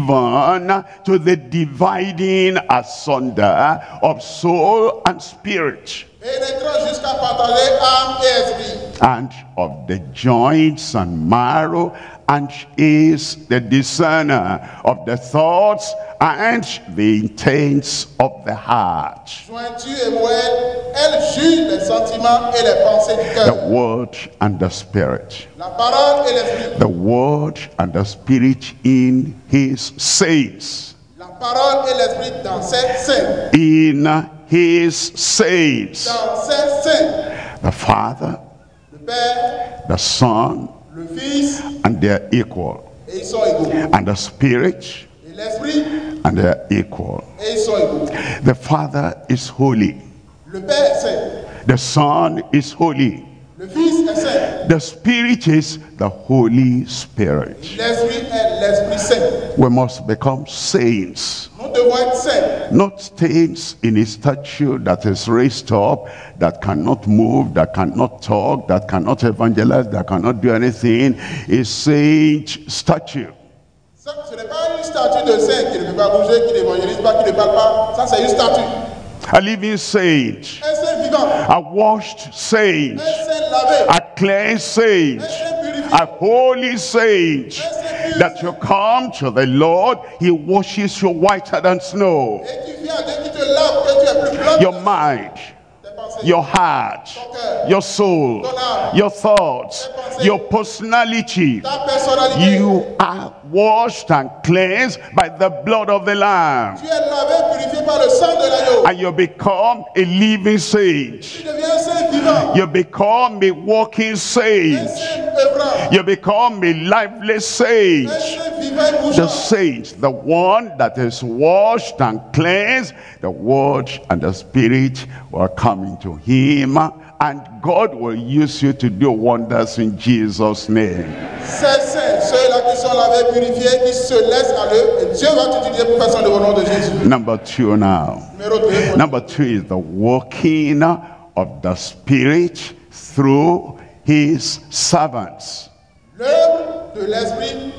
even to the dividing asunder of soul and spirit, pénétrant jusqu'à partager âme et esprit, and of the joints and marrow, and is the discerner of the thoughts and the intents of the heart. jointure et moelle, elle juge les sentiments et les pensées du The cœur. word and the spirit. La parole et l'esprit. The word and the spirit in his saints. La parole et l'esprit dans ses saints. In his saints. Dans ses saints. The Father, Le Père, the Son, le Fils, and they're equal. et ils sont égaux. And the Spirit, Et l'esprit, and they're equal. et ils sont égaux. The Father is holy. Le Père est saint. The Son is holy. Le Fils est saint. The Spirit is the Holy Spirit. L'esprit est l'Esprit saint. We must become saints. Nous devons être saints. Not saints in a statue that is raised up, that cannot move, that cannot talk, that cannot evangelize, that cannot do anything. A saint statue. Ça, ce n'est pas une statue de saint qui ne peut pas bouger, qui n'évangélise pas, qui ne parle pas. Ça, c'est une statue. A living saint. Un saint vivant. A washed saint. Un saint lavé. A cleansed saint. Un saint purifié. A holy saint. That you come to the Lord, he washes you whiter than snow. Et tu viens à Dieu qui te lave, que tu es plus blanc. Your mind, Tes pensées. your heart, your soul, your thoughts, your personality. Ta personnalité. You are washed and cleansed by the blood of the Lamb. Tu es lavé, purifié par le sang de l'agneau. And you become a living saint. Tu deviens un saint vivant. You become a walking Un saint. saint œuvrant. You become a lively Un saint. saint vivant et The bougeant. saint, the one that is washed and cleansed, the word and the spirit will come into him, and God will use you to do wonders in Jesus' name. Ces saints, ceux-là qui sont lavés, purifiés, qui se laissent aller, et Dieu va t'utiliser pour faire son au nom de Jésus. Number 2 now. Numéro 2. Number 2 is the working of the spirit through his servants. L'œuvre de l'esprit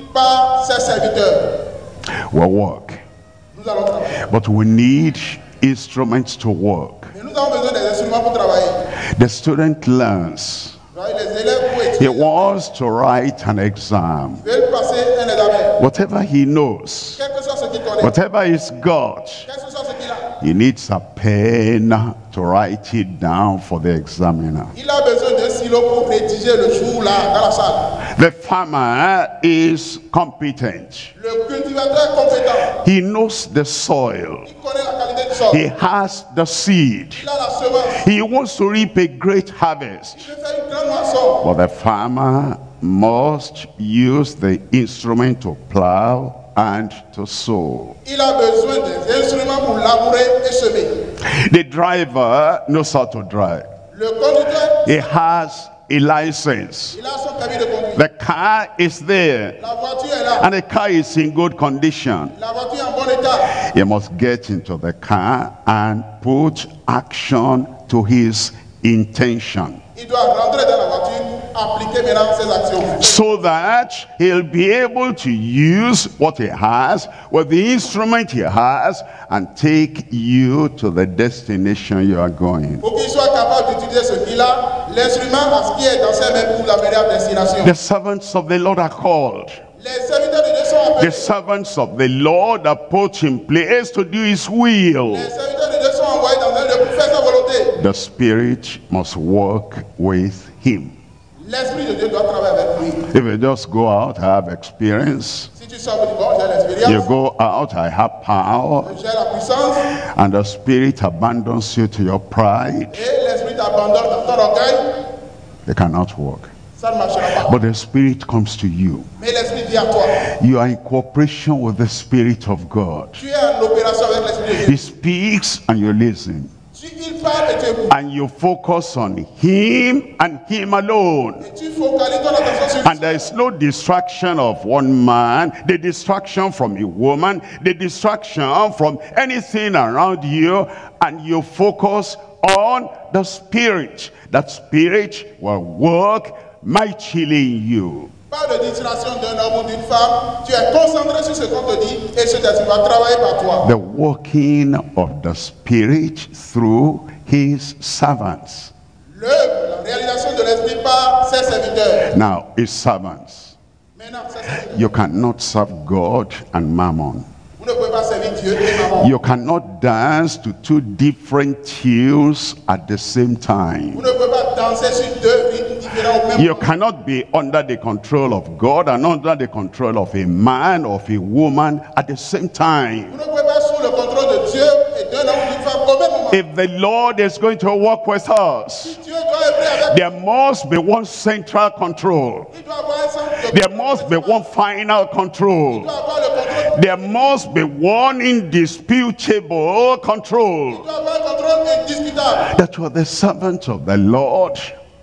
par ses serviteurs. We'll work. Nous allons travailler. But we need instruments to work. Mais nous avons besoin des instruments pour travailler. The student learns. Les élèves pour He étudier. wants to write an exam. Ils veulent passer un examen. Whatever he knows, Quel que soit ce qu'il connaît, whatever he's got, quel que soit ce qu'il a, he needs a pen to write it down for the examiner. il a besoin d'un stylo pour rédiger le jour là, dans la salle. The farmer is competent. Le cultivateur est compétent. He knows the soil. Il connaît la qualité du sol. He has the seed. Il a la semence. He wants to reap a great harvest. Il veut faire une grande moisson. But the farmer must use the instrument to plow and to sow. Il a besoin des instruments pour labourer et semer. The driver knows how to drive. Le conducteur, He has a license. il a son permis de conduire. The car is there, La voiture est là. and the car is in good condition. La voiture est en bon état. He must get into the car and put action to his intention, Il doit rentrer dans la voiture, appliquer maintenant ses actions. so that he'll be able to use what he has with the instrument he has and take you to the destination you are going. Pour qu'il soit capable d'utiliser ce qu'il a, l'instrument à ce qui est dans ses mains pour l'amener à destination. The servants of the Lord are called. Les serviteurs de Dieu sont The appelés. servants of the Lord are put in place to do his will. Les serviteurs de Dieu sont envoyés dans un lieu pour faire sa volonté. The Spirit must work with him. L'Esprit de Dieu doit travailler avec lui. If you just go out, I have experience. Si tu sors du bon, j'ai You l'expérience, go out, I have power. j'ai la puissance, And the Spirit abandons you to your pride. et l'Esprit t'abandonne dans ton orgueil, They cannot work. ça ne marchera pas. But the Spirit comes to you. Mais l'Esprit dit à toi, You are in cooperation with the Spirit of God. tu es en opération avec l'Esprit de Dieu. He speaks and you listen. Il parle et tu écoutes. And you focus on him and him alone. Et tu focalises ton attention sur And there is no distraction of one man, the distraction from a woman, the distraction from anything around you, and you focus on the Spirit. That Spirit will work mightily in you. Pas de distraction d'un homme ou d'une femme. Tu es concentré sur ce qu'on te dit et ce que tu vas travailler par toi. The working of the Spirit through his servants. L'œuvre, la réalisation de l'Esprit par ses serviteurs. Now, his servants. Maintenant, ses serviteurs. You cannot serve God and mammon. Vous ne pouvez pas servir Dieu et maman. You cannot dance to two different tunes at the same time. Vous ne pouvez pas danser sur deux rythmes différents au même You temps. cannot be under the control of God and under the control of a man or of a woman at the same time. Vous ne pouvez pas sous le contrôle de Dieu et d'un homme ou d'une femme au même moment. If the Lord is going to work with us, Dieu doit œuvrer avec. there must be one central control. Il doit avoir un sens de There must be one final Il control. doit avoir le contrôle. There must be one indisputable control. Il doit avoir un contrôle indiscutable. That you are the servant of the Lord.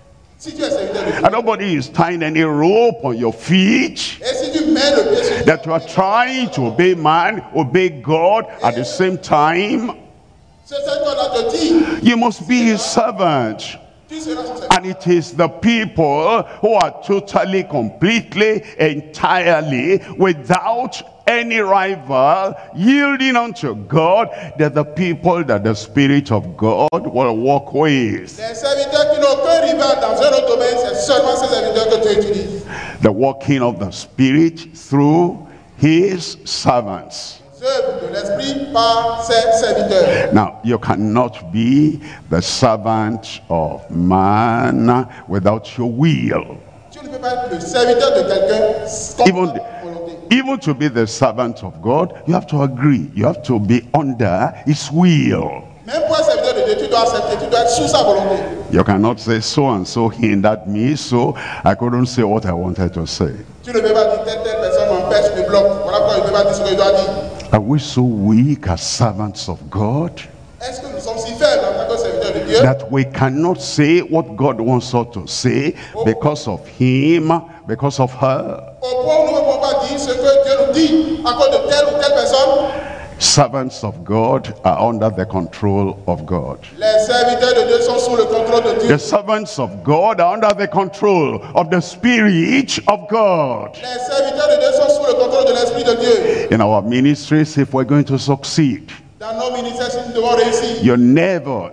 Si tu es serviteur de Dieu And nobody is tying any rope on your feet. et si tu mets le pied sur That you are trying to obey man, obey God at the same time. ce secteur-là te dit, You must be his servant. tu seras son serviteur. And it is the people who are totally, completely, entirely, without any rival, yielding unto God. They're the people that the Spirit of God will walk with. Les serviteurs qui n'ont aucun rival dans un autre domaine, c'est seulement ces serviteurs que tu utilises. The working of the Spirit through his servants. Œuvre de l'esprit par ses serviteurs. Now, you cannot be the servant of man without your will. Tu ne peux pas être le serviteur de quelqu'un sans Even, ta volonté. even to be the servant of God, you have to agree. You have to be under his will. Même pour un serviteur de Dieu, tu dois accepter, tu dois être sous sa volonté. You cannot say so and so hindered me, so I couldn't say what I wanted to say. Tu ne peux pas dire telle personne m'empêche, me bloque. Voilà pourquoi il ne peut pas dire ce qu'il doit dire. Are we so weak as servants of God Est-ce que nous sommes si faibles en tant que serviteurs de Dieu that we cannot say what God wants us to say because of him, because of her? au point où nous ne pouvons pas dire ce que Dieu nous dit à cause de telle ou telle personne? Servants of God are under the control of God. Les serviteurs de Dieu sont sous le contrôle de Dieu. The servants of God are under the control of the Spirit of God. Les serviteurs de Dieu sont sous le contrôle de l'Esprit de Dieu. In our ministries, if we're going to succeed, Dans nos ministères, si nous devons réussir, you never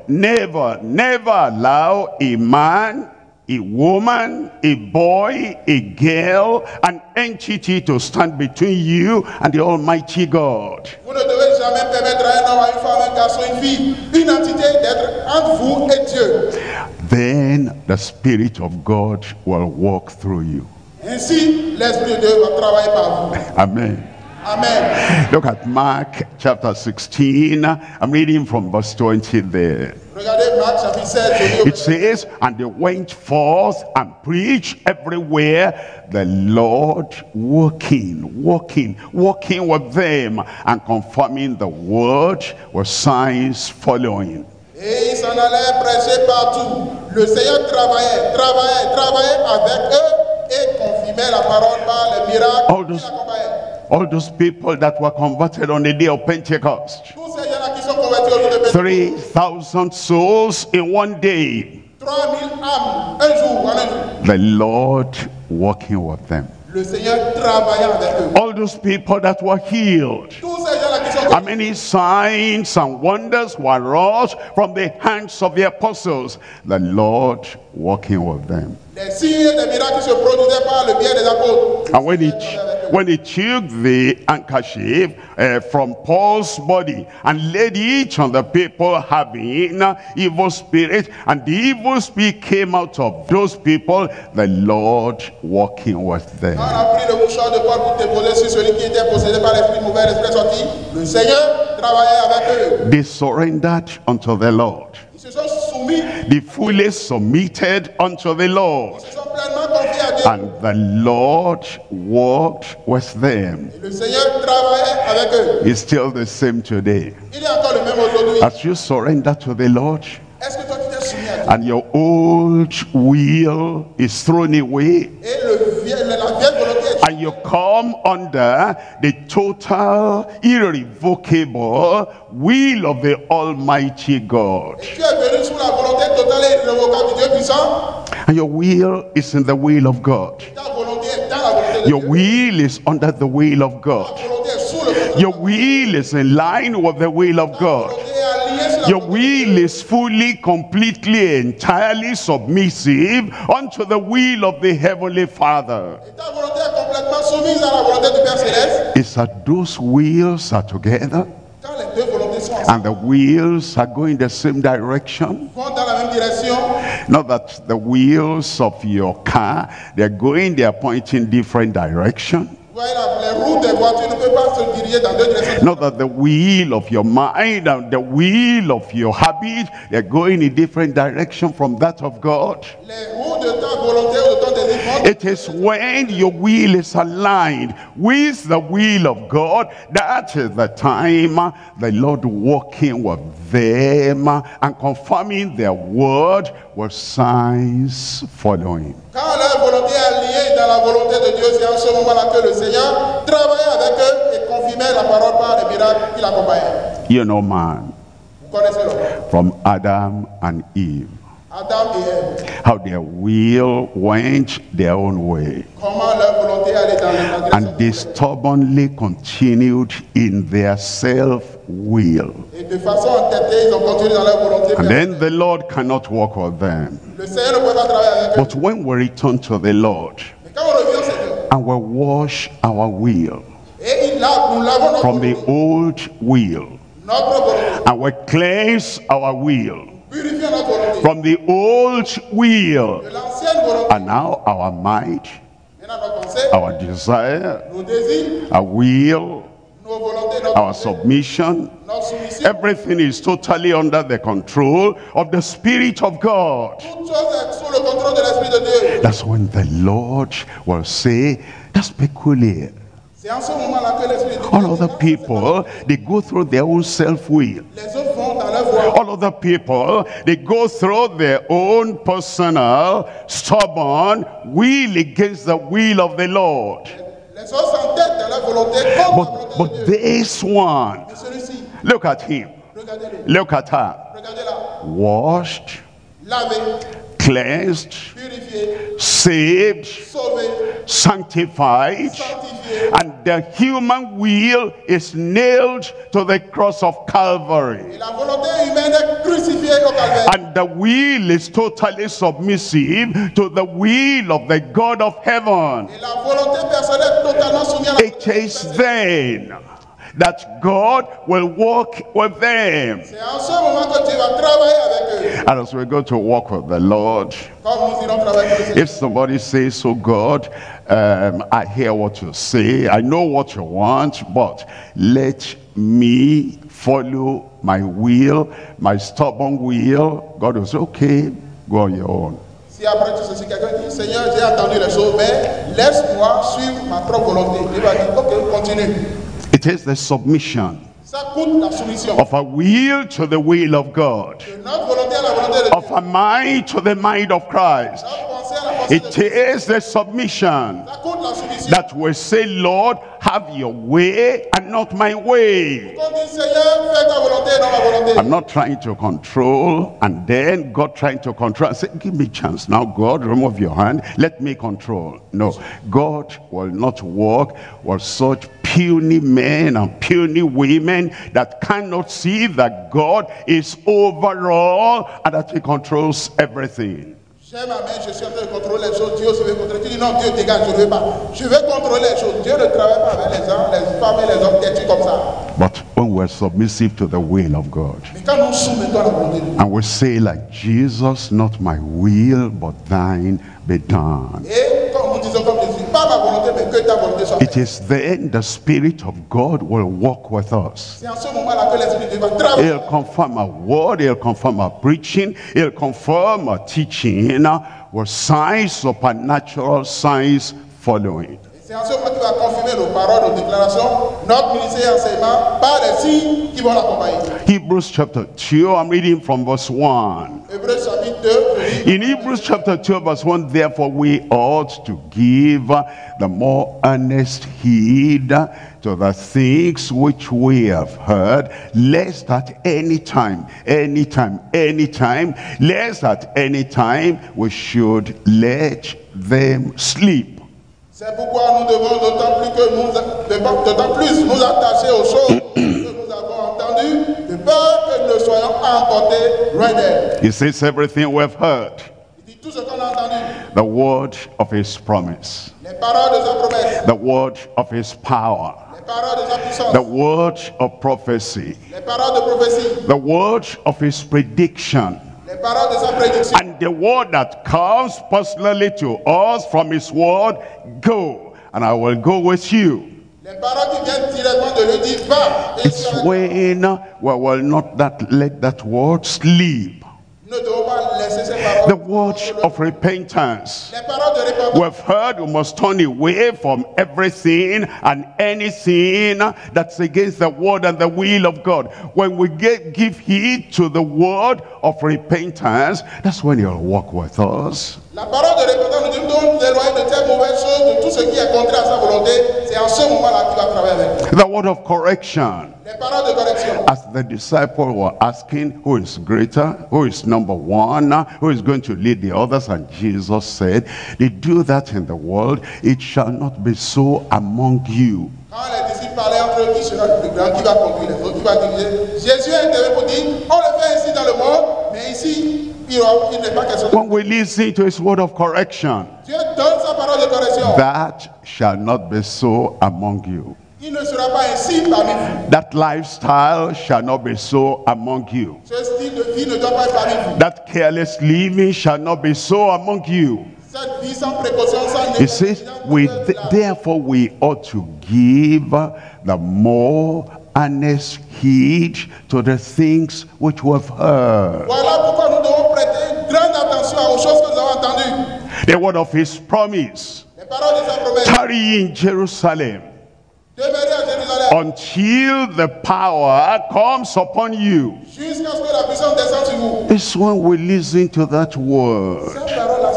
allow a man, a woman, a boy, a girl, an entity to stand between you and the Almighty God. vous ne devez jamais permettre à un homme, à une femme, à un garçon, une fille, une entité d'être entre vous et Dieu. Then the Spirit of God will walk through you. Ainsi, l'Esprit de Dieu va travailler par vous. Amen. Amen. Look at Mark chapter 16. I'm reading from verse 20 there. Regardez Marc chapitre 16. It says, and they went forth and preached everywhere, the Lord walking with them and confirming the word with signs following. Et ils s'en allaient prêcher partout. Le Seigneur travaillait avec eux et confirmait la parole par les miracles qui l'accompagnaient. All those people that were converted on the day of Pentecost. Tous ces gens-là qui sont convertis au jour de Pentecôte. 3,000 souls in one day. 3000 âmes, un jour, en un jour. The Lord walking with them. Le Seigneur travaillait avec eux. All those people that were healed. Tous ces gens-là qui sont How many signs and wonders were wrought from the hands of the apostles? The Lord walking with them. les signes et des miracles qui se produisaient par le biais des apôtres. And when he took the handkerchief from Paul's body and laid it on the people having evil spirit, and the evil spirit came out of those people, the Lord walking with them. Quand on a pris le mouchoir de Paul pour déposer sur celui qui était possédé par l'esprit mauvais, l'esprit sorti, le Seigneur travaillait avec eux. They surrendered unto the Lord. Ils se sont soumis, They fully submitted unto the Lord. ils se sont pleinement confiés à Dieu. And the Lord walked with them. Et le Seigneur travaillait avec eux. It's still the same today. Il est encore le même aujourd'hui. As you surrender to the Lord Est-ce que toi tu t'es soumis à Dieu? and your old will is thrown away, Et la vieille volonté est and you come under the total, irrevocable will of the Almighty God, tu es venu sous la volonté totale et irrévocable du Dieu puissant. and your will is in the will of God. Ta volonté est dans la volonté de Your Dieu. will is under the will of God. Ta volonté est sous le contrôle. Your will is in line with the will of Ta God. volonté est alliée sur la Your volonté. will is fully, completely, entirely submissive unto the will of the Heavenly Father. Et ta volonté est complètement soumise à la volonté du Père Céleste. It's that those wills are together Quand les deux volontés sont ensemble, and the wheels are going the same direction. vont dans la même direction. Not that the wheels of your car, they're pointing different direction. Vous voyez, les roues des voitures ne peuvent pas se diriger dans deux directions. Not that the wheel of your mind and the wheel of your habit, they're going in different direction from that of God. Les roues de ta volonté ou de ton désir vont. It is when your will is aligned with the will of God, that is the time the Lord walking with them and confirming their word with signs following. Quand leur volonté est alliée dans la volonté de Dieu, c'est en ce moment-là que le Seigneur travaillait avec eux et confirmait la parole par les miracles qui l'accompagnaient. You know, man, Vous connaissez l'homme. from Adam and Eve, Adam et Ève. how their will went their own way. Comment leur volonté allait dans la direction. And they stubbornly continued in their self-will. Et de façon entêtée, ils ont continué dans leur volonté. And then the Lord cannot walk with them. Le Seigneur ne pouvait pas travailler avec eux. But when we return to the Lord Mais quand on revient au Seigneur, and we wash our will et nous lavons notre from the volonté, old will, notre volonté, and we cleanse our will purifions notre volonté from the old will, de l'ancienne volonté. and now our mind, Maintenant, nos pensées, our desire, nos désirs, our will, nos volontés, notre our volonté, submission, notre soumission, everything is totally under the control of the Spirit of God. toute chose est sous le contrôle de l'Esprit de Dieu. That's when the Lord will say, that's peculiar. C'est en ce moment-là que l'Esprit de Dieu. All other people, they go through their own self-will. Les autres vont dans leur voie. All other people, they go through their own personal, stubborn will against the will of the Lord. Les autres s'entêtent dans leur volonté contre la volonté de But Dieu. this one, Mais celui-ci, look at him, regardez-le. look at her, Regardez-la. washed, Lavé, cleansed, purifié, saved, sauvé, sanctified, sanctifié. and the human will is nailed to the cross of Et Calvary. la volonté humaine est crucifiée au calvaire. And the will is totally submissive to the will of the God of heaven. Et la volonté personnelle est totalement soumise à la It is then that God will walk with them. C'est en ce moment que Dieu va travailler avec eux. And as we go to walk with the Lord, Comme nous irons travailler avec le Seigneur. if somebody says, "Oh God, I hear what you say, I know what you want, but let me follow my will, my stubborn will," God will say, "Okay, go on your own." Si après tout ceci, quelqu'un dit, Seigneur, j'ai entendu les choses, mais laisse-moi suivre ma propre volonté. Il va dire, ok, continue. It is the submission Ça coûte la soumission. of a will to the will of God, De notre volonté à la volonté de Dieu. of a mind to the mind of Christ. Notre pensée à la pensée de It Dieu. is the submission Ça coûte la soumission. that will say, "Lord, have your way and not my way." Quand on dit, Seigneur, fais ta volonté, non ma volonté. I'm not trying to control, and then God trying to control. I say, "Give me a chance now, God, remove your hand, let me control." No, God will not walk with such puny men and puny women that cannot see that God is over all and that he controls everything. J'ai ma main, je suis en train de contrôler les choses. Dieu aussi veut contrôler. Tu dis non, Dieu dégage, je ne veux pas. Je veux contrôler les choses. Dieu ne travaille pas avec les gens, les femmes et les hommes têtus comme ça. But when we're submissive to the will of God, Mais quand nous soumettons à la volonté de Dieu, and we say like Jesus, "Not my will, but thine be done," et comme nous disons comme Jésus, pas ma volonté, mais que ta volonté soit it faite. is then the Spirit of God will walk with us. C'est en ce moment-là que l'Esprit de Dieu va travailler. He'll confirm our word, he'll confirm our preaching, he'll confirm our teaching with signs, supernatural signs following. C'est en ce moment qu'il va confirmer nos paroles, nos déclarations, notre ministère et enseignement par les signes qui vont l'accompagner. Hebrews chapter 2, I'm reading from verse 1. Hébreux chapitre 2, In Hebrews chapter 2 verse 1, therefore we ought to give the more earnest heed to the things which we have heard, lest at any time, lest at any time we should let them sleep. c'est pourquoi nous devons d'autant plus nous attacher aux choses que nous avons entendues, de peur que nous ne soyons emportés loin d'elles. He says everything we've heard, Il dit tout ce qu'on a entendu, the word of his promise, les paroles de sa promesse, the word of his power, les paroles de sa puissance, the word of prophecy, les paroles de prophétie, the word of his prediction, les paroles de sa prédiction, and the word that comes personally to us from his word, "Go, and I will go with you." les paroles qui viennent directement de lui dire va. Et je It's serai avec toi. when we will not let that word sleep. Nous ne devons pas laisser ces paroles. The word of repentance. Les paroles de repentance. We've heard we must turn away from everything and anything that's against the word and the will of God. When we give heed to the word of repentance, that's when he'll walk with us. La parole de repentance nous dit nous devons nous éloigner de telles mauvaises choses, de tout ce qui est contraire à sa volonté. C'est en ce moment-là qu'il va travailler avec nous. The word of correction. Les paroles de correction. As the disciples were asking, who is greater, who is number one, who is going to lead the others, and Jesus said, they do that in the world, it shall not be so among you. Quand les disciples parlaient entre eux, qui sera le plus grand, qui va conduire les autres, qui va diriger, Jésus est intervenu pour dire, on le fait ici dans le monde, mais ici, il n'est pas question de... When we listen to his word of correction, Dieu donne sa parole de correction. that shall not be so among you. Il ne sera pas ainsi parmi vous. That lifestyle shall not be so among you. Ce style de vie ne doit pas être parmi vous. That careless living shall not be so among you. Cette vie sans précaution, sans He says, therefore we ought to give the more earnest heed to the things which we have heard. Voilà pourquoi nous devons prêter une grande attention aux choses que nous avons entendues. The word of his promise. Les paroles de sa promesse. Tarry in Jerusalem Demeurez à Jérusalem until the power comes upon you. jusqu'à ce que la puissance descende sur vous. It's when we listen to that word Cette parole-là, c'est ça qu'on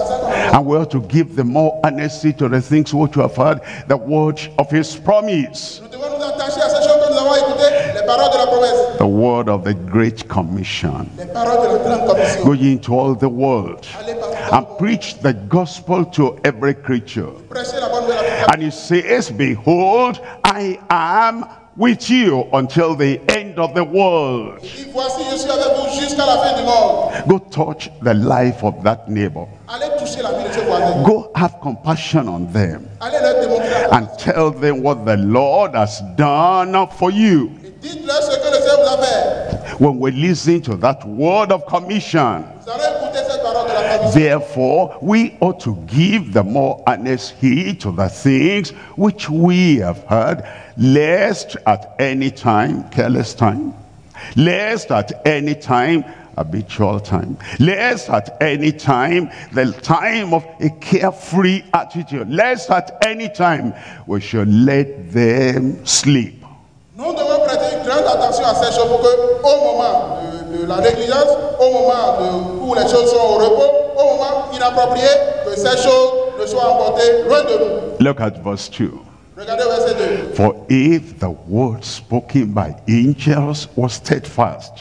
And we ought to give the more honesty to the things which we have heard, the word of his promise. Nous devons nous attacher à ces choses que nous avons écoutées, les paroles de la promesse, The word of the Great Commission. les paroles de la grande commission. Go ye into all the world Allez partout and preach the gospel to every creature. prêcher la bonne nouvelle à toute And he says, behold, I am with you until the end of the world. la vie. Voici, je suis avec vous jusqu'à la fin du monde. Go touch the life of that neighbor. Allez toucher la vie de ce voisin. Go have compassion on them Allez leur démontrer la and tell them what the Lord has done for you. et dites-leur ce que le Seigneur vous a fait. When we listen to that word of commission, Vous allez écouter cette parole de la commission. therefore we ought to give the more honest heed to the things which we have heard, lest at any time, careless time, lest at any time, habitual time, lest at any time, the time of a carefree attitude, lest at any time we should let them sleep. Nous devons prêter une grande attention à ces choses pour que, au moment de la négligence, au moment où les choses sont au repos, au moment inapproprié, que ces choses ne soient emportées loin de nous. Look at verse 2. Regardez verset 2. For if the word spoken by angels was steadfast,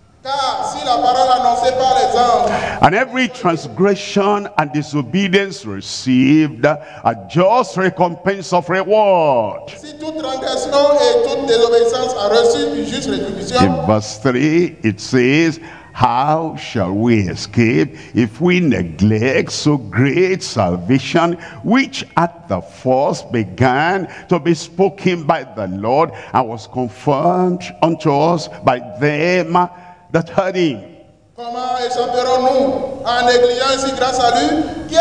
Car si la parole annoncée par les anges and every transgression and disobedience received a just recompense of reward. si toute transgression et toute désobéissance a reçu une juste rétribution, In verse 3 it says, how shall we escape if we neglect so great salvation, which at the first began to be spoken by the Lord and was confirmed unto us by them that heard him? comment échapperons-nous en négligeant si grand salut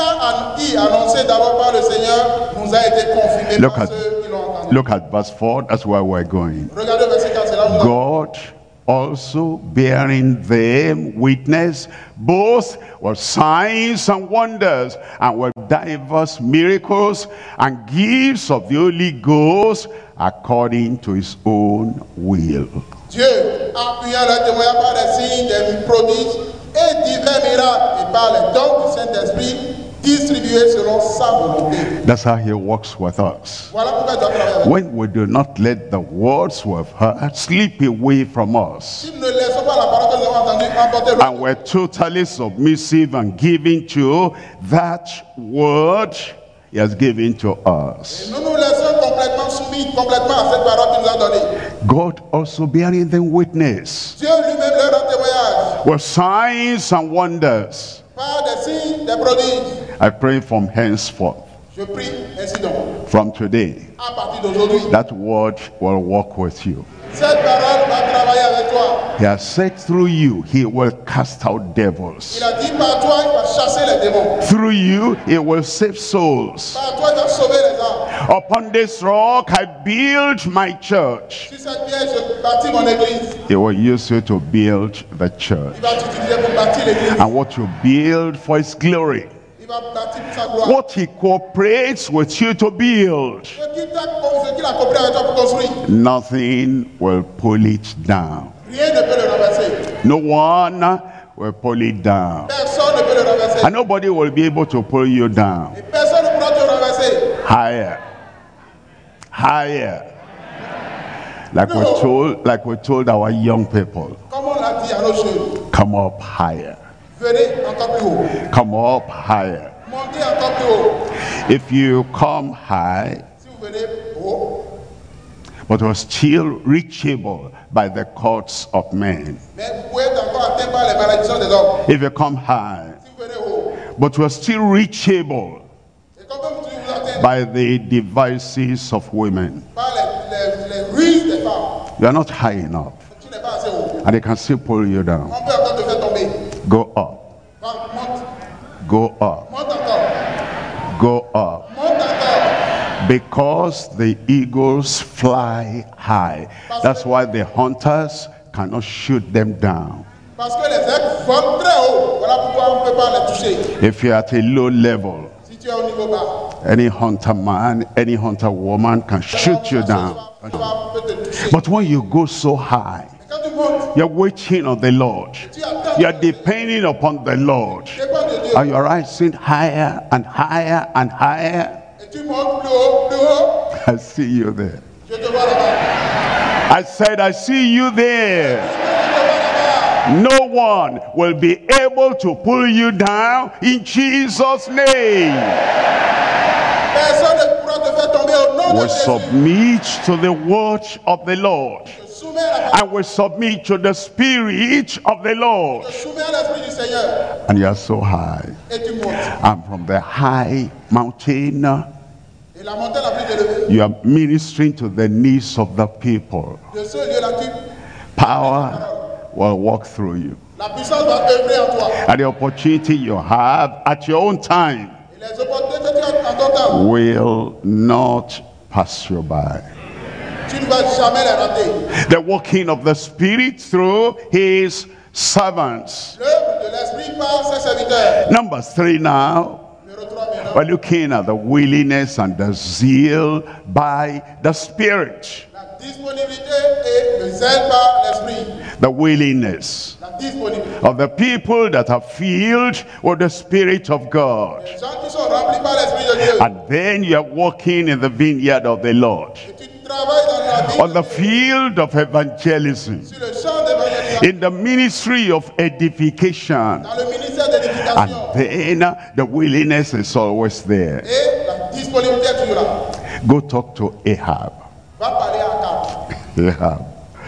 qui annoncé d'abord par le Seigneur nous a été confirmé Look par at, ceux qui l'ont entendu. look at verse 4, that's where we're going. Regardez verset 4, c'est là où nous allons. God also bearing them witness, both with signs and wonders, and with diverse miracles and gifts of the Holy Ghost, according to his own will. Dieu, appuyant leur témoignage par des signes, des prodiges et divers miracles, et par les dons du Saint-Esprit, distribués selon sa volonté. That's how he works with us. Voilà pourquoi il doit travailler avec nous. When we do not let the words we have heard slip away from us, Si nous ne laissons pas la parole que nous avons entendue emporter loin, and we're totally submissive and giving to that word he has given to us, nous nous laissons complètement soumis, complètement à cette parole qu'il nous a donnée. God also bearing them witness Dieu lui-même leur rend témoignage with signs and wonders. par des signes, des prodiges. I pray from henceforth, Je prie ainsi donc, from today, à partir d'aujourd'hui, that word will walk with you. cette parole va travailler avec toi. He has said through you, he will cast out devils. Il a dit par toi, il va chasser les démons. Through you, he will save souls. Par toi, il va sauver les âmes. Upon this rock, I build my church. Sur cette pierre, je bâtis mon église. He will use you to build the church. Il va t'utiliser pour bâtir l'église. And what you build for his glory. Il va bâtir pour sa gloire. What he cooperates with you to build. Ce qu'il a compris avec toi pour construire, Nothing will pull it down. rien ne peut le renverser. No one will pull it down. Personne ne peut le renverser. And nobody will be able to pull you down. Et personne ne pourra te renverser. Higher. Higher. Like we told our young people, Comme on l'a dit à nos jeunes, come up higher. venez encore plus haut. Come up higher. Montez encore plus haut. If you come high, Si vous venez haut, but are still reachable by the courts of men. mais vous pouvez être encore atteint par les malédictions des hommes. If you come high, Si vous venez haut, but you are still reachable et comme vous vous atteignez by the devices of women, par les ruses des femmes, you are not high enough, tu n'es pas assez haut. and they can still pull you down. On peut encore te faire tomber. Go up, Monte, go up, monte encore, go up. monte encore. Because the eagles fly high. That's why the hunters cannot shoot them down. Parce que les aigles volent très haut. Voilà pourquoi on ne peut pas les toucher. If you're at a low level, Si tu es au niveau bas, any hunter man, any hunter woman can shoot you down. peut te toucher. But when you go so high, Quand tu montes, you're waiting on the Lord. tu attends. You're depending upon the Lord. Dépends de Dieu. And you're rising higher and higher and higher. Et tu montes plus haut, plus haut. I see you there. Je te vois là-bas. I said, I see you there. Je te vois là-bas. No one will be able to pull you down in Jesus' name. Personne ne pourra te faire tomber au nom de We Jésus. submit to the word of the Lord. Je soumets à la And we submit to the Spirit of the Lord. Je soumets à l'Esprit du Seigneur. And you are so high. Et tu montes. And from the high mountain, Et la montagne la plus élevée. you are ministering to the needs of the people. De ce lieu-là, Power will walk through you. la puissance va œuvrer en toi. And the opportunity you have at your own time Et les opportunités que tu as en ton temps, will not pass you by. tu ne vas jamais les rater. The working of the Spirit through his servants. L'œuvre de l'Esprit par ses serviteurs. Number 3 now. Numéro 3 maintenant. We're looking at the willingness and the zeal by the Spirit. La disponibilité et le zèle par l'Esprit. The willingness La disponibilité. of the people that are filled with the Spirit of God. Les gens qui sont remplis par l'Esprit de Dieu. And then you are walking in the vineyard of the Lord. Et tu travailles dans la vie. On the field of evangelism. Sur le champ d'évangélisation. In the ministry of edification. Dans le ministère d'édification. And then the willingness is always there. Et la disponibilité est toujours là. Go talk to Ahab. Va parler à Akab. Ahab.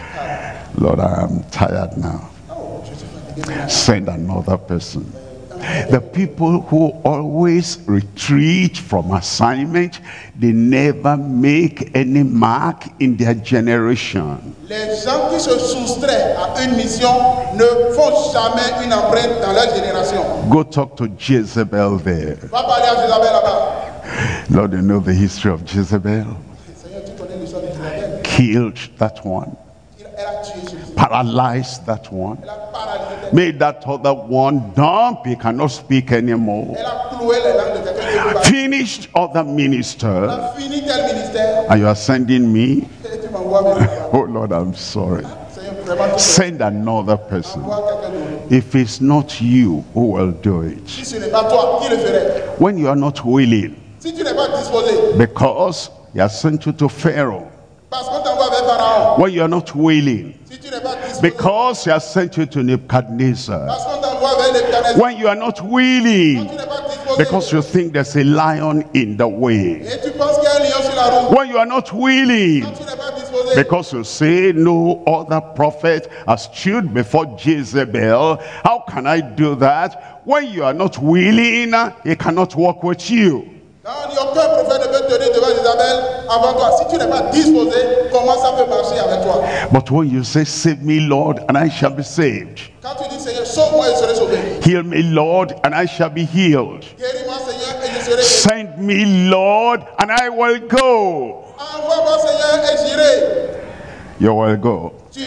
Lord, I am tired now. Oh, je suis fatigué. Send another person. The people who always retreat from assignment, they never make any mark in their generation. Les gens qui se soustraient à une mission ne font jamais une empreinte dans leur génération. Go talk to Jezebel there. Va parler à Jézabel là-bas. Lord, you know the history of Jezebel. Seigneur, tu connais l'histoire de Jézabel. Killed that one. Elle a tué celui-ci. Paralyzed that one. Elle a paralysé. Made that other one dumb. He cannot speak anymore. Elle a cloué les langues de quelqu'un qui peut pas. Finished other Elle minister. a fini tel ministère. And you are sending me? Et tu m'envoies maintenant. Oh Lord, I'm sorry. Seigneur, vraiment, tu Send another person. m'envoies quelqu'un d'autre. If it's not you, who will do it? Si ce n'est pas toi, qui le ferait? When you are not willing, Si tu n'es pas disposé, because he has sent you to Pharaoh. parce qu'on t'envoie vers Pharaon. When you are not willing, Si tu n'es pas disposé, because he has sent you to Nebuchadnezzar. parce qu'on t'envoie vers Nebuchadnezzar. When you are not willing, Tu n'es pas disposé, because you think there's a lion in the way. et tu penses qu'il y a un lion sur la route. When you are not willing, Tu n'es pas disposé, because you say no other prophet has stood before Jezebel. How can I do that? When you are not willing, he cannot walk with you. quand il n'y a aucun prophète ne peut tenir devant Isabelle avant toi. Si tu n'es pas disposé, comment ça peut marcher avec toi? But when you say, save me, Lord, and I shall be saved. Quand tu dis Seigneur, sauve-moi et je serai sauvé. Heal me, Lord, and I shall be healed. Guéris-moi Seigneur et je serai guéri. Send me, Lord, and I will go. Envoie-moi Seigneur et j'irai. You will go. Tu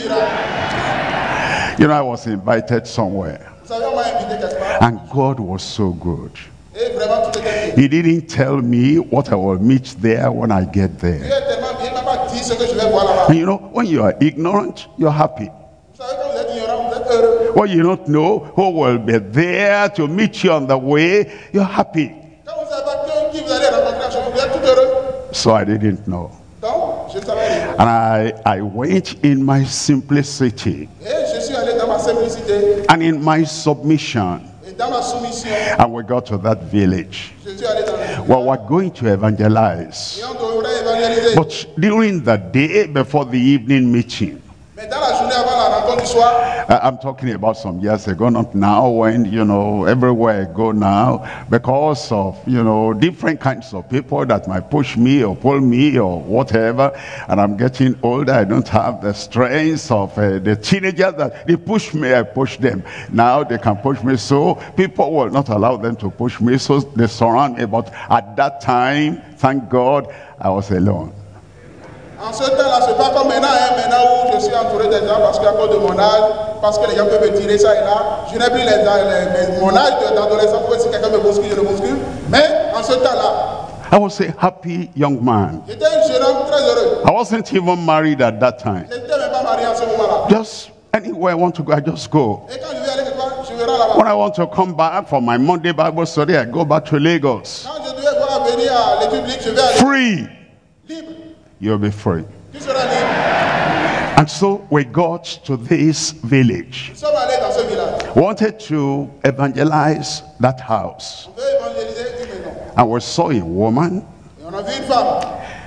iras. You know, I was invited somewhere, Vous savez, on m'a invité quelque part. and God was so good. Et vraiment, tout était bien. He didn't tell me what I will meet there when I get Dieu there. est tellement bien, il m'a pas dit ce que je vais voir là-bas. And you know, when you are ignorant, you're happy. Vous savez, quand vous êtes ignorant, vous êtes heureux. When you don't know who will be there to meet you on the way, you're happy. Quand vous savez pas qui vous allez rencontrer à chaque fois, vous êtes tout heureux. So I didn't know. Donc, je ne savais rien. And I went in my simplicity Et je suis allé dans ma simplicité and in my submission. et dans ma soumission. And we got to that village. Je suis allé dans le Well, we're going to evangelize. Et on devrait évangéliser. But during the day before the evening meeting, Mais dans la journée avant la rencontre du soir, I'm talking about some years ago, not now, when, you know, everywhere I go now, because of, you know, different kinds of people that might push me or pull me or whatever, and I'm getting older, I don't have the strength of the teenagers that they push me, I push them. Now they can push me, so people will not allow them to push me, so they surround me. But at that time, thank God, I was alone. en ce temps-là, c'est pas comme maintenant, hein, maintenant où je suis entouré des gens parce qu'à cause de mon âge, parce que les gens peuvent me tirer ça et là, je n'ai plus mon âge d'adolescent pour que si quelqu'un me bouscule, je le bouscule. Mais en ce temps-là, I was a happy young man. j'étais un jeune homme très heureux. I wasn't even married at that time. Je n'étais même pas marié à ce moment-là. Just anywhere I want to go, I just go. Et quand je vais aller quelque part, je verras là-bas. When I want to come back for my Monday Bible study, I go back to Lagos. Quand je dois venir à l'étude biblique, je vais aller Free. libre. You'll be free. Tu seras libre. And so we got to this village. Nous sommes allés dans ce village. We wanted to evangelize that house. On veut évangéliser une maison. And we saw a woman Et on a vu une femme.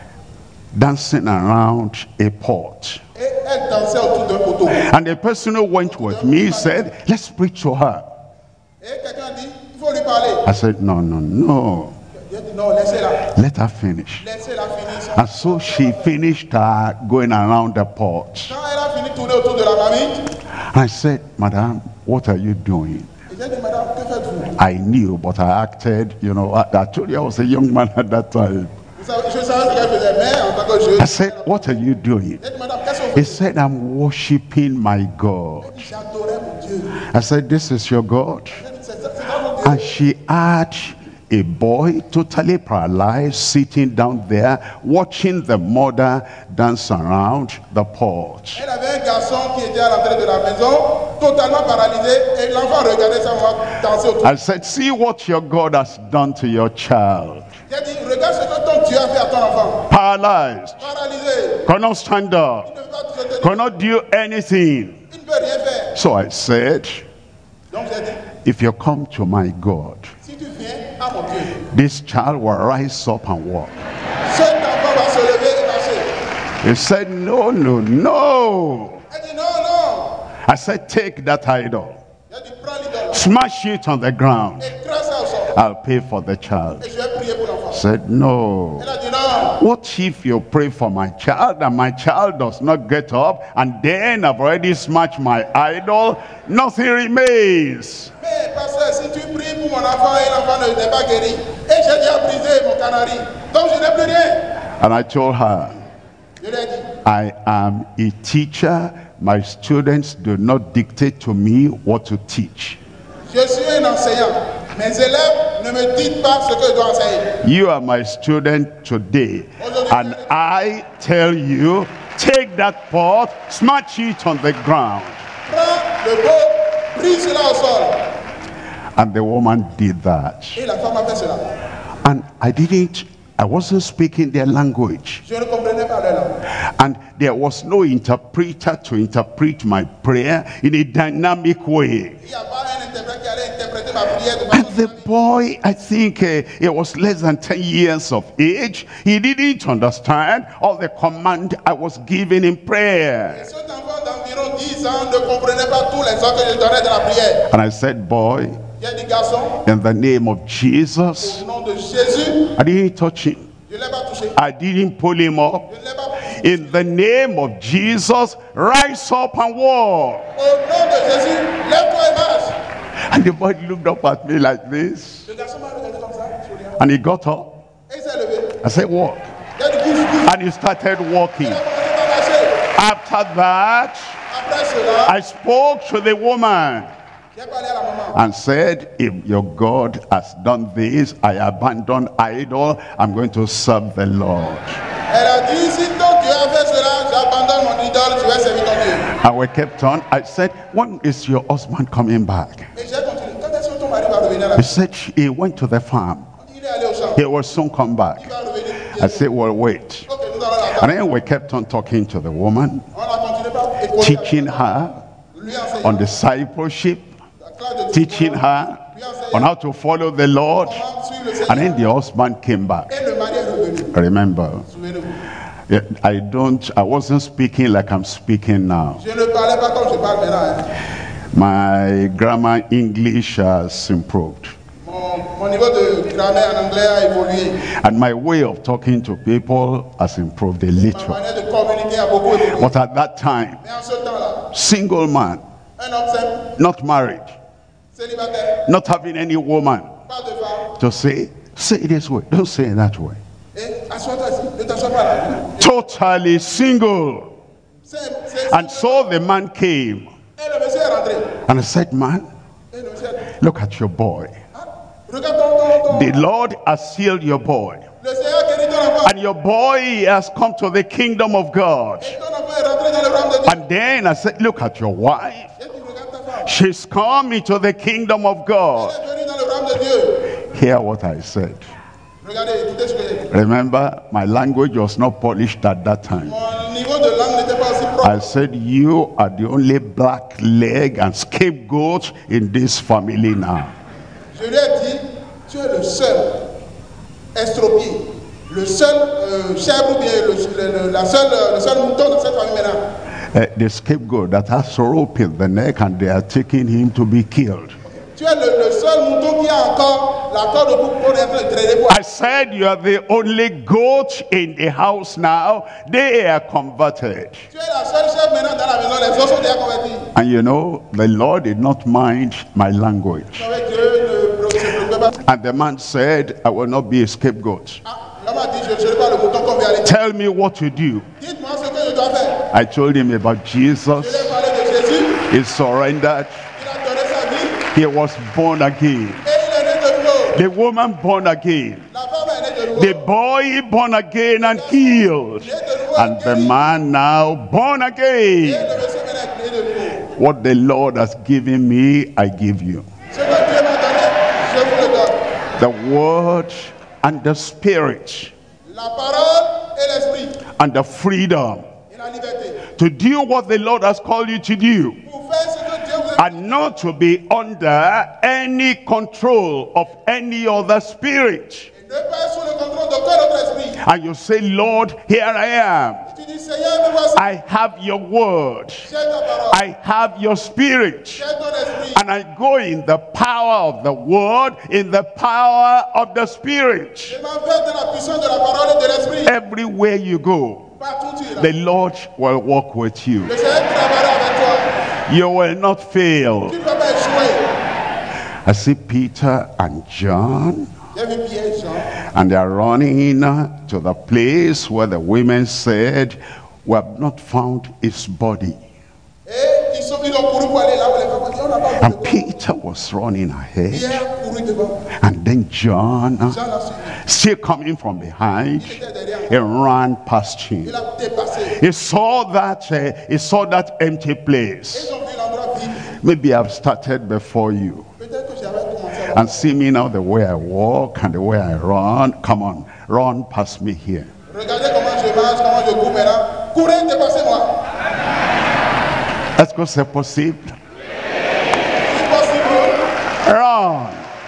dancing around a pot. Et elle dansait autour d'un poteau. And the person who went with me said, let's preach to her. Et quelqu'un dit, il faut lui parler. I said, no, no, no. J'ai dit, non, laissez-la. Let her finish. Laissez-la finir son... And so she finished going around the pot. Quand elle a fini de tourner autour de la marmite, I said, madam, what are you doing? et j'ai dit, madame, que faites-vous? I knew, but I acted, I told you I was a young man at that time. Je savais ce qu'elle faisait, mais en tant que I jeune, said, what are you doing? j'ai dit, madame, qu'est-ce qu'on He fait? said, I'm worshiping my God. J'adorais mon Dieu. I said, this is your God? J'ai dit, c'est ça mon Dieu. And she had a boy totally paralyzed sitting down there watching the mother dance around the porch. Elle avait un garçon qui était à l'entrée de la maison, totalement paralysé, et l'enfant regardait sa maman danser autour. I said, see what your God has done to your child. J'ai dit, regarde ce que ton Dieu a fait à ton enfant. Paralyzed, Paralysé. cannot stand up, Il ne peut pas te retenir. cannot do anything. Il ne peut rien faire. So I said, Donc j'ai dit, if you come to my God, si tu viens à mon Dieu, this child will rise up and walk. cet enfant va se lever et marcher. He said, no, no, no. Elle dit, non, non. I said, take that idol, J'ai dit, prends l'idole smash it on the ground. et crasse ça au sol. I'll pay for the child. Et je vais prier pour l'enfant. Said, no. Elle a dit, non. What if you pray for my child and my child does not get up and then I've already smashed my idol? Nothing remains. Mais pasteur, si tu pries pour mon enfant et l'enfant n'est pas guéri, et j'ai déjà brisé mon canari, donc je n'ai plus rien. And I told her, Je lui ai dit, I am a teacher. My students do not dictate to me what to teach. je suis un enseignant. Mes élèves ne me disent pas ce que je dois enseigner. You are my student today. And I tell you, take that pot, smash it on the ground. Prends le pot, brise cela au sol. And the woman did that. Et la femme a fait cela. And I wasn't speaking their language. Je ne comprenais pas leur langue. And there was no interpreter to interpret my prayer in a dynamic way. Il n'y a pas un interprète qui allait interpréter ma prière de And façon the dynamique. boy, I think he was less than 10 years of age. He didn't understand all the command I was giving in prayer. Cet enfant d'environ 10 ans ne comprenait pas tous les ordres que je donnais dans la prière. And I said, boy, J'ai dit, garçon, in the name of Jesus, au nom de Jésus, I didn't touch him. je ne l'ai pas touché. I didn't pull him up. Je ne l'ai pas poussé. In the name of Jesus, rise up and walk. Au nom de Jésus, lève-toi et marche. And the boy looked up at me like this. Le garçon m'a regardé comme ça, souriant. And he got up. Et il s'est levé. I said, walk. Il a dit, bouge, bouge. And he started walking. Il a commencé à marcher. After that, Après cela, I spoke to the woman j'ai parlé à la maman. and said, if your God has done this, I abandon idol, I'm going to serve the Lord. Elle a dit, si ton Dieu a fait cela, j'abandonne mon idole, je vais servir ton Dieu. And we kept on. I said, when is your husband coming back? Et j'ai continué. Quand est-ce que ton mari va revenir à la He maison? said, he went to the farm. Il est allé au champ. He will soon come back. Il va revenir. I said, well, wait. Ok, nous allons l'attendre. And then we kept on talking to the woman, On a continué par écouter. teaching her Lui enseigner. on discipleship, La classe de teaching her on how to follow the Lord. comment suivre le And Seigneur. then the husband came back. Et le mari est revenu. Remember, Souvenez-vous. I wasn't speaking like I'm speaking now. Je ne parlais pas comme je parle maintenant. Hein. My grammar English has improved. Mon niveau de grammaire en anglais a évolué. And my way of talking to people has improved a Ma little. manière de communiquer a beaucoup évolué. But at that time, Mais en ce temps-là, single man, un homme simple, not married, célibataire, not having any woman pas de femme, to say it this way, don't say it that way. et assois-toi ici, ne t'assois pas là. Totally single. C'est- And so the man came Et le monsieur est rentré. and I said, man, Et le monsieur a dit, look at your boy. ah, regarde ton. The Lord has healed your boy. Le Seigneur a guéri ton enfant. And your boy has come to the kingdom of God. Et ton enfant est rentré dans le royaume de Dieu. And then I said, look at your wife. Et tu regardes ta femme. She's come into the kingdom of Elle God. est venue dans le royaume de Dieu. Hear what I said. Regardez, écoutez ce que j'ai dit. Remember, my language was not polished at that time. Mon niveau de langue n'était pas aussi propre. I said, you are the only black leg and scapegoat in this family now. Je lui ai dit, tu es le seul estropié, le seul chèvre ou bien le seul mouton de cette famille maintenant. The scapegoat that has rope in the neck and they are taking him to be killed. Tu es le seul mouton qui a encore la corde au cou pour être traîné pour. I said, you are the only goat in the house now. They are converted. Tu es la seule chèvre maintenant dans la maison, les autres sont déjà convertis. And you know, the Lord did not mind my language. Avec Dieu, ne se préoccupez pas. And the man said, I will not be a scapegoat. Ah, l'homme a dit, je ne serai pas le mouton qu'on veut aller. Tell me what to do. Dites-moi ce que je dois faire. I told him about Je lui Jesus. ai parlé de Jésus, He surrendered. il a donné sa vie He was born again. et il est né de nouveau. The woman born again. La femme est née de nouveau. The boy born again and healed. And the man now born Et again. le monsieur maintenant est né de nouveau. What the Lord has given me, I give you. Ce que Dieu m'a donné, je vous le donne. The word and the spirit La parole et l'esprit and the freedom et la liberté. to do what the Lord has called you to do. Pour faire ce que Dieu vous a And not to be under any control of any other spirit. dit. Ne pas être sous le contrôle d'aucun autre esprit. And you say, Lord, here I am. Tu dis, Seigneur, me voici. I have your word. J'ai ta parole. I have your spirit. J'ai ton esprit. And I go in the power of the word, in the power of the spirit. Je m'en vais dans la puissance de la parole et de l'esprit. Everywhere you go, Partout tu iras. the Lord will walk with you. Le Seigneur travaillera avec toi. You will not fail. Tu ne vas pas échouer. I see Peter and John, J'ai vu Pierre et Jean. and they are running to the place where the women said, we have not found his body. Et ils ont couru pour aller là où les femmes ont dit, on n'a pas vu le And corps. Peter was running ahead, Pierre courut devant. and then John, Jean l'a suivi. still coming from behind, Il était derrière. he ran past him. Il a dépassé. He saw that empty place. Ils ont vu l'endroit vide. Maybe I've started before you. Peut-être que j'avais commencé avant. And see me now, the way I walk and the way I run. Come on, run past me here. Regardez comment je marche, comment je cours maintenant. Courez, dépassez-moi. Est-ce que c'est possible? Si possible, Run,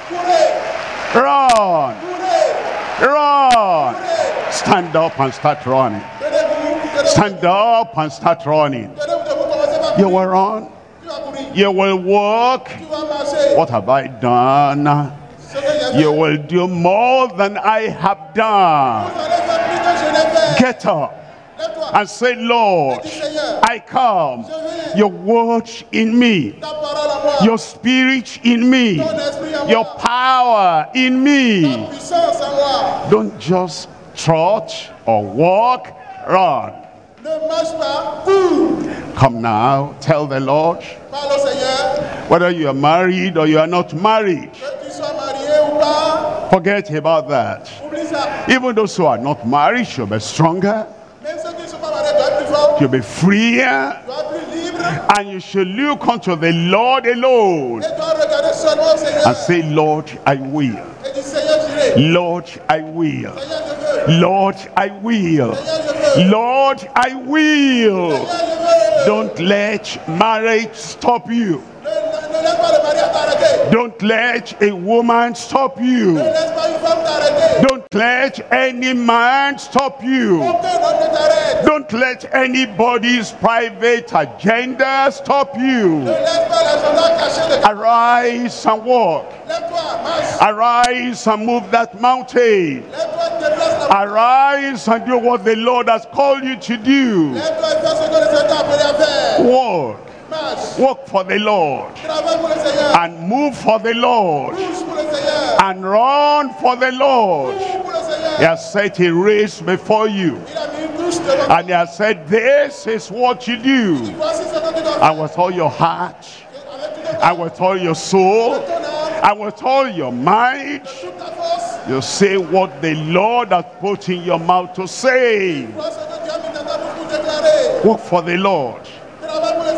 courez, run, courez, run. courez. Stand up and start running. Tenez-vous, Stand up and start running. tenez-vous debout, commencez par You courir. will run, Tu vas courir, you will walk. tu vas marcher. What have I done? Ce que j'ai fait, You will do more than I have done. vous allez faire plus que je n'ai fait. Get up Lève-toi. and say, Lord, Dis, Seigneur, I come. Your word in me, ta parole à moi, your spirit in me, ton esprit à your moi, power in ta me. puissance à moi. Don't just trot or walk, run. Ne marche pas, cours. Come now, tell the Lord, Parle au Seigneur, whether you are married or you are not married, que tu sois marié ou pas, forget about that. oublie ça. Even those who are not married should be stronger, Même ceux qui ne sont pas mariés doivent être plus forts, you'll be freer, doivent être plus libres, and you should look unto the Lord alone et doivent regarder seulement au Seigneur. and say, Lord, I will. Et dis, Seigneur, j'irai. Lord, I will. Seigneur, je veux. Lord, I will. Seigneur, je veux. Lord, I will. Seigneur, je veux. Don't let marriage stop you. Ne laisse pas le mariage t'arrêter. Don't let a woman stop you. Ne laisse pas une femme t'arrêter. Don't let any man stop you. Aucun homme ne t'arrête. Don't let anybody's private agenda stop Ne you. laisse pas l'agenda caché de quelqu'un. Arise and walk. Lève-toi, marche. Arise and move that mountain. Lève-toi, déplace la Arise and do what the Lord has called you to do. Lève-toi et fais ce que le Seigneur t'a appelé à faire. Walk. Marche. Walk for the Lord. Travaille pour le Seigneur. And move for the Lord. Bouge pour le Seigneur. And run for the Lord. Bouge pour le Seigneur. He has set a race before you. Il a mis une touche devant toi. And he has said, this is what you do. Voici ce que tu dois And faire. with all your heart, Avec tout ton and with all your soul, ton âme, and with all your mind, toute ta force. you say what the Lord has put in your mouth to say. Vois ce que Dieu a mis dans ta bouche pour déclarer. Walk for the Lord. Travaille pour le Seigneur.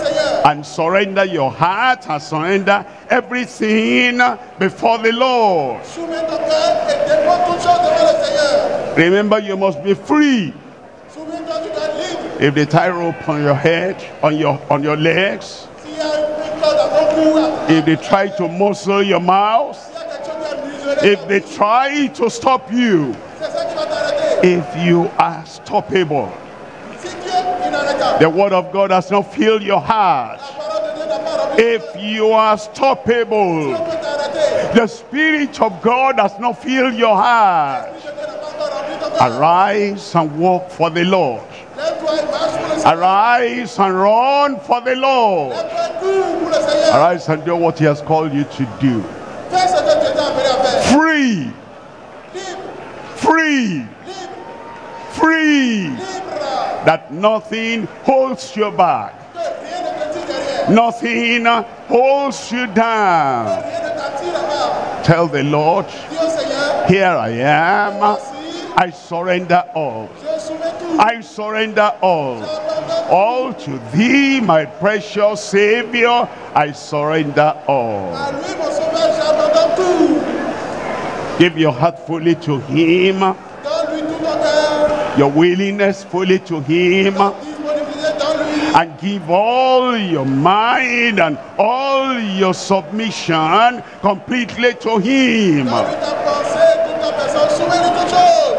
and surrender your heart and surrender everything before the Lord. Soumets ton cœur et dépose toutes choses devant le Seigneur. Remember, you must be free. Souviens-toi, tu dois être libre. If they tie rope on your head, on your legs, S'il y a une corde à ton cou, if they try to muzzle your mouth, s'il y a quelque chose qui a muselé, if they try to stop you, c'est ça qui va t'arrêter. if you are stoppable, Si tu es inarrêtable, the word of God has not filled your heart. la parole de Dieu n'a pas rempli. If you are stoppable, On peut t'arrêter. the Spirit of God has not filled your heart. Si Dieu n'a pas encore rempli ton cœur, Arise and walk for the Lord. lève-toi et marche pour le Seigneur. Arise and run for the Lord. Lève-toi et cours pour le Seigneur. Arise and do what he has called you to do. Fais ce que Dieu t'a appelé à faire. Free, Libre, free, libre, free. libre. That nothing holds you back. Que rien ne te tire derrière. Nothing holds you down. Rien ne t'attire là-bas. Tell the Lord, Dis au Seigneur, here I am. voici, I surrender all. je soumets tout. I surrender all. J'abandonne All to thee, my precious Savior, I surrender all. à lui, mon sauveur, j'abandonne tout. Give your heart fully to him, Donne-lui tout ton cœur. your willingness fully to him, Disponibilité, donne-lui. and give all your mind and all your submission completely to him. Donne-lui ta pensée, toute ta personne. Soumets-lui toute chose.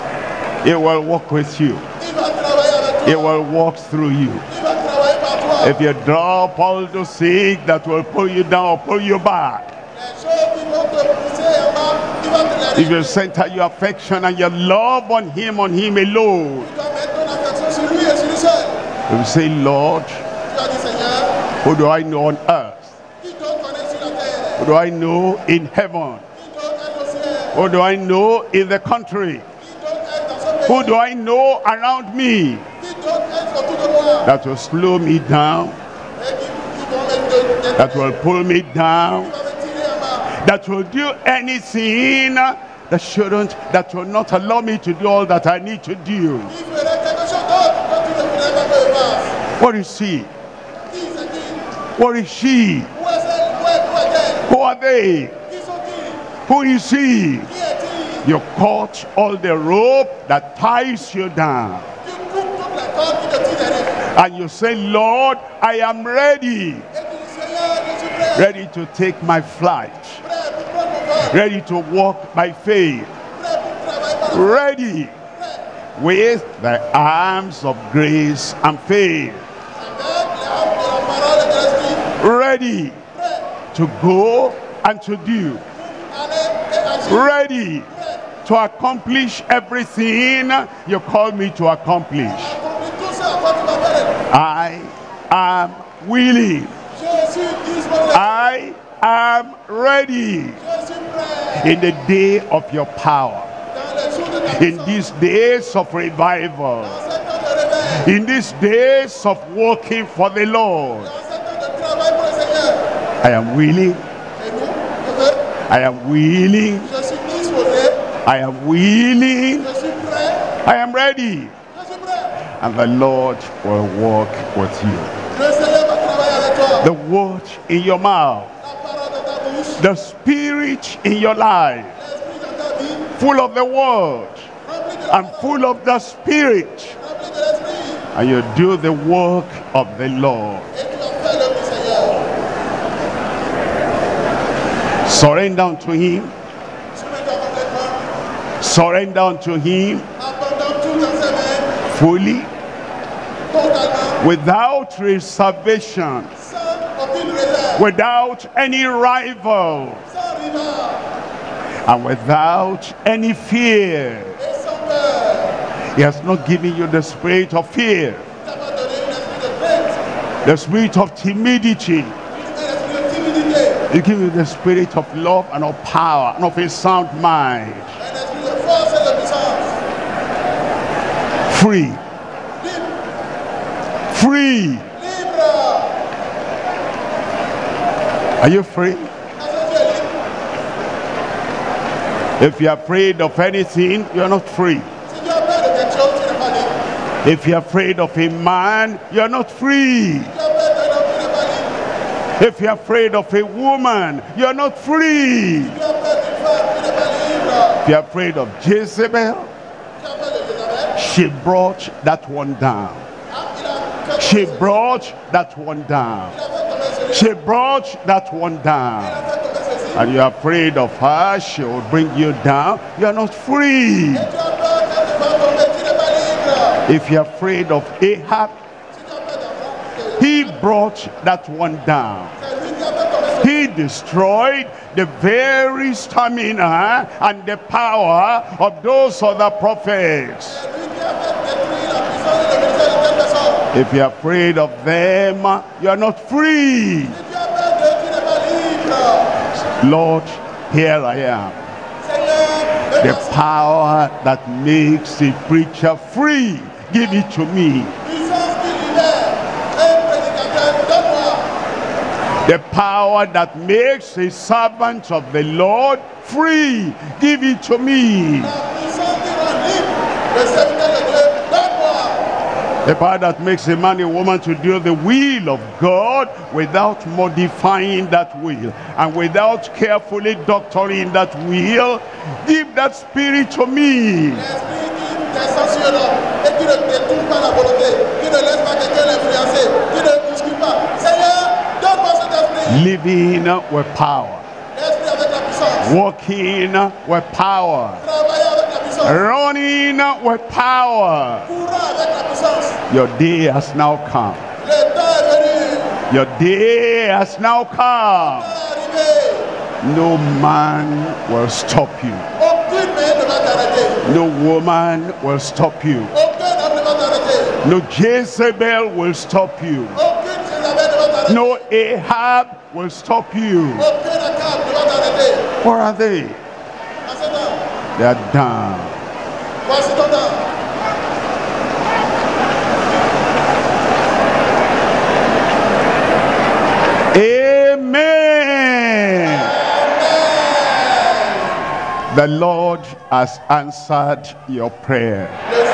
He will walk with you. Il va travailler avec He toi. will walk through you. Il va travailler par toi. If you drop all those things that will pull you down, pull you back. Les choses qui vont te pousser en bas, il va te les If you center your affection and your love on him alone, Tu dois mettre ton affection sur lui et sur lui seul. you say, Lord, Tu as dit, Seigneur, who do I know on earth? qui d'autre connaît sur la terre? Who do I know in heaven? Qui d'autre est au ciel? Who do I know in the country? Qui d'autre est dans ce pays? Who do I know around me Qui d'autre est autour de moi? that will slow me down, Et qui vont me that will pull me down, qui va me tirer en bas? that will do anything that will not allow me to do all that I need to do? Qui ferait quelque chose d'autre que tu ne voudrais pas que je fasse? What is he? Qui c'est qui? What is she? Où est-elle? Où est-elle? Who are they? Qui sont-ils? Who is he? Qui est-il? You caught all the rope that ties you down. Tu coupes toute la corde qui te tire derrière. And you say, Lord, I am ready. Et tu dis, Seigneur, je suis prêt. Ready to take my flight. Prêt pour prendre mon vol. Ready to walk by faith. Prêt pour travailler par la Ready with the arms of grace and faith. avec les armes de la parole et de l'esprit. Ready Prêt to go and to do. pour aller et agir. Ready to accomplish everything you call me to accomplish. Accomplis tout ce à quoi tu m'appelles. I am willing. Je suis disponible. I am ready Je suis prêt. in the day of your power. Dans les jours de ta In puissance, these days of revival. dans cet temps de réveil, In these days of working for the Lord. dans cet temps de travail pour le Seigneur. I am willing. Et nous, je veux, I am willing. je suis disposé, I am willing. je suis prêt, I am ready. je suis prêt. And the Lord will walk with you. Le Seigneur va travailler avec toi. The word in your mouth. La parole dans ta bouche, The spirit in your life. l'esprit dans ta vie, Full of the word. rempli de la And full of the spirit. rempli de l'esprit. And you do the work of the Lord. Et tu as fait l'œuvre du Seigneur. Surrender unto him. Soumets-toi complètement. Surrender unto him Abandonne tout dans ses mains, fully, totalement, without reservation, sans aucune réserve, without any rival, sans rival and without any fear. et sans peur. He has not given you the spirit of fear, Il t'a pas donné un esprit de crainte, the spirit of timidity. un esprit de timidité, He gives you the spirit of love and of power and of a sound mind. un esprit de force et de puissance. Free, Libre, free. libre. Are you free? Est-ce que tu es libre? If you're afraid of anything, you're not free. Si tu as peur de quelque chose, tu n'es pas libre. If you're afraid of a man, you're not free. Si tu as peur d'un homme, tu n'es pas If you're afraid of a woman, you're not free. Tu as peur d'une femme, tu n'es pas libre. If you're afraid of Jezebel, Tu as peur de Jézabel. she brought that one down. Ah, il a fait She tomber brought that one down. celui-là. She brought that one down. Il a fait tomber ceci. And you're afraid of her, she will bring you down. You're not free. Et tu as peur qu'elle te fasse tomber, tu n'es pas libre. If you're afraid of Ahab, Si tu as peur d'Abraham, he brought that one down. c'est lui qui a fait tomber celui-là. He destroyed the very stamina and the power of those other prophets. C'est lui qui a fait détruire la puissance et le ministère de telle personne. If you're afraid of them, you're not free. Si tu as peur d'eux, tu n'es pas libre. Lord, here I am. Seigneur, The donne-moi power that makes a preacher free, give it to me. puissance qui libère. Un prédicateur, donne-moi. The power that makes a servant of the Lord free, give it to me. La puissance qui rend libre le serviteur de Dieu, donne-moi. The power that makes a man and woman to do the will of God without modifying that will and without carefully doctoring that will, give that spirit to me. L'esprit qui t'incensurera et qui ne détourne pas la volonté, qui ne laisse pas quelqu'un l'influencer, qui ne bouscule pas. Seigneur, donne-moi cet esprit. Living with power, L'esprit avec la puissance. walking with power, Travailler avec la puissance. running with power. Courant avec la puissance. Your day has now come. Le temps est venu. Your day has now come. Le temps est arrivé. No man will stop you. Aucune main ne va t'arrêter. No woman will stop you. Aucun homme ne va t'arrêter. No Jezebel will stop you. Aucune Jézabel ne va t'arrêter. No Ahab will stop you. Aucun Akab ne va t'arrêter. Where are they? En ce temps, They are down. voici ton temps. Amen. The Lord has answered your prayer.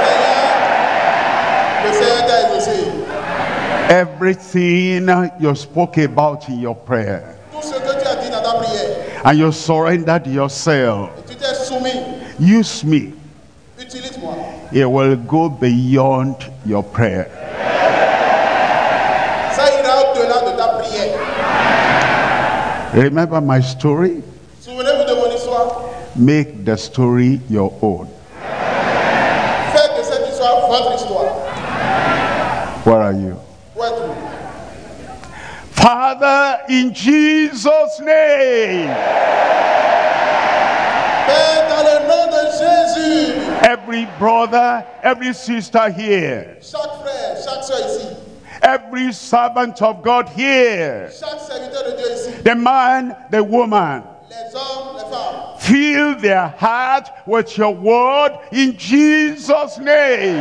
Le Seigneur t'a exaucé. Everything you spoke about in your prayer, Tout ce que tu as dit dans ta prière, and you surrendered yourself. tu t'es soumis. Use me. Utilise-moi. It will go beyond your prayer. Ça ira au-delà de ta prière. Remember my story? Souvenez-vous de mon histoire. Make the story your own. Faites de cette histoire votre histoire. Where are you? Où êtes-vous? Father, in Jesus' name, Père, dans le nom de Jésus, every brother, every sister here, chaque frère, chaque soeur ici, every servant of God here, chaque serviteur de Dieu ici, the man, the woman, les hommes, les femmes, fill their heart with your word in Jesus' name.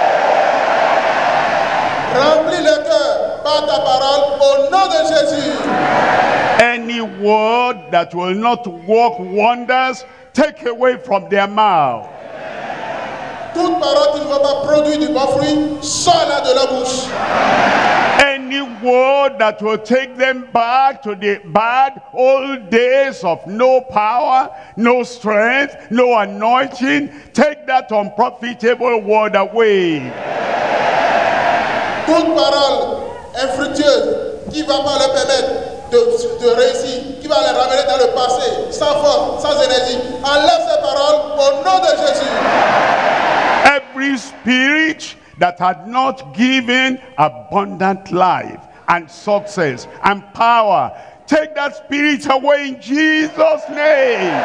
remplis le cœur par ta parole au nom de Jésus. Any word that will not work wonders, take away from their mouth. Toute parole qui ne va pas produire du bon fruit, sors-la de la bouche. Any word that will take them back to the bad old days of no power, no strength, no anointing, take that unprofitable word away. Toute parole infructueuse qui ne va pas leur permettre de réussir, qui va les ramener dans le passé, sans force, sans énergie. Enlève ces paroles au nom de Jésus. Every spirit that had not given abundant life and success and power, take that spirit away in Jesus' name.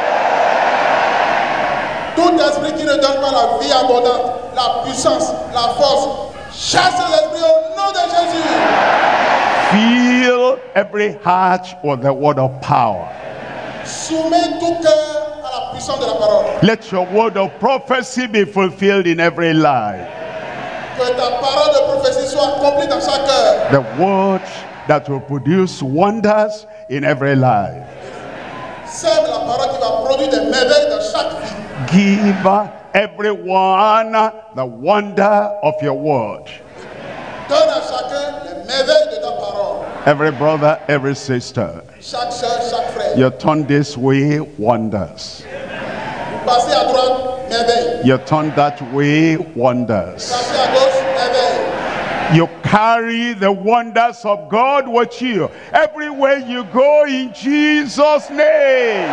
Tout esprit qui ne donne pas la vie abondante, la puissance, la force, chasse ces esprits au nom de Jésus. Fill every heart with the word of power. Soumets tout cœur à la puissance de la parole. Let your word of prophecy be fulfilled in every life. Que ta parole de prophétie soit accomplie dans chaque cœur. The word that will produce wonders in every life. Sème la parole qui va produire des merveilles dans chaque vie. Give everyone the wonder of your word. Donne à chacun les merveilles de ta parole. Every brother, every sister, chaque soeur, chaque frère. you turn this way, wonders. Vous passez à droite, merveille. You turn that way, wonders. Passez à gauche, merveille. You carry the wonders of God with you everywhere you go in Jesus' name.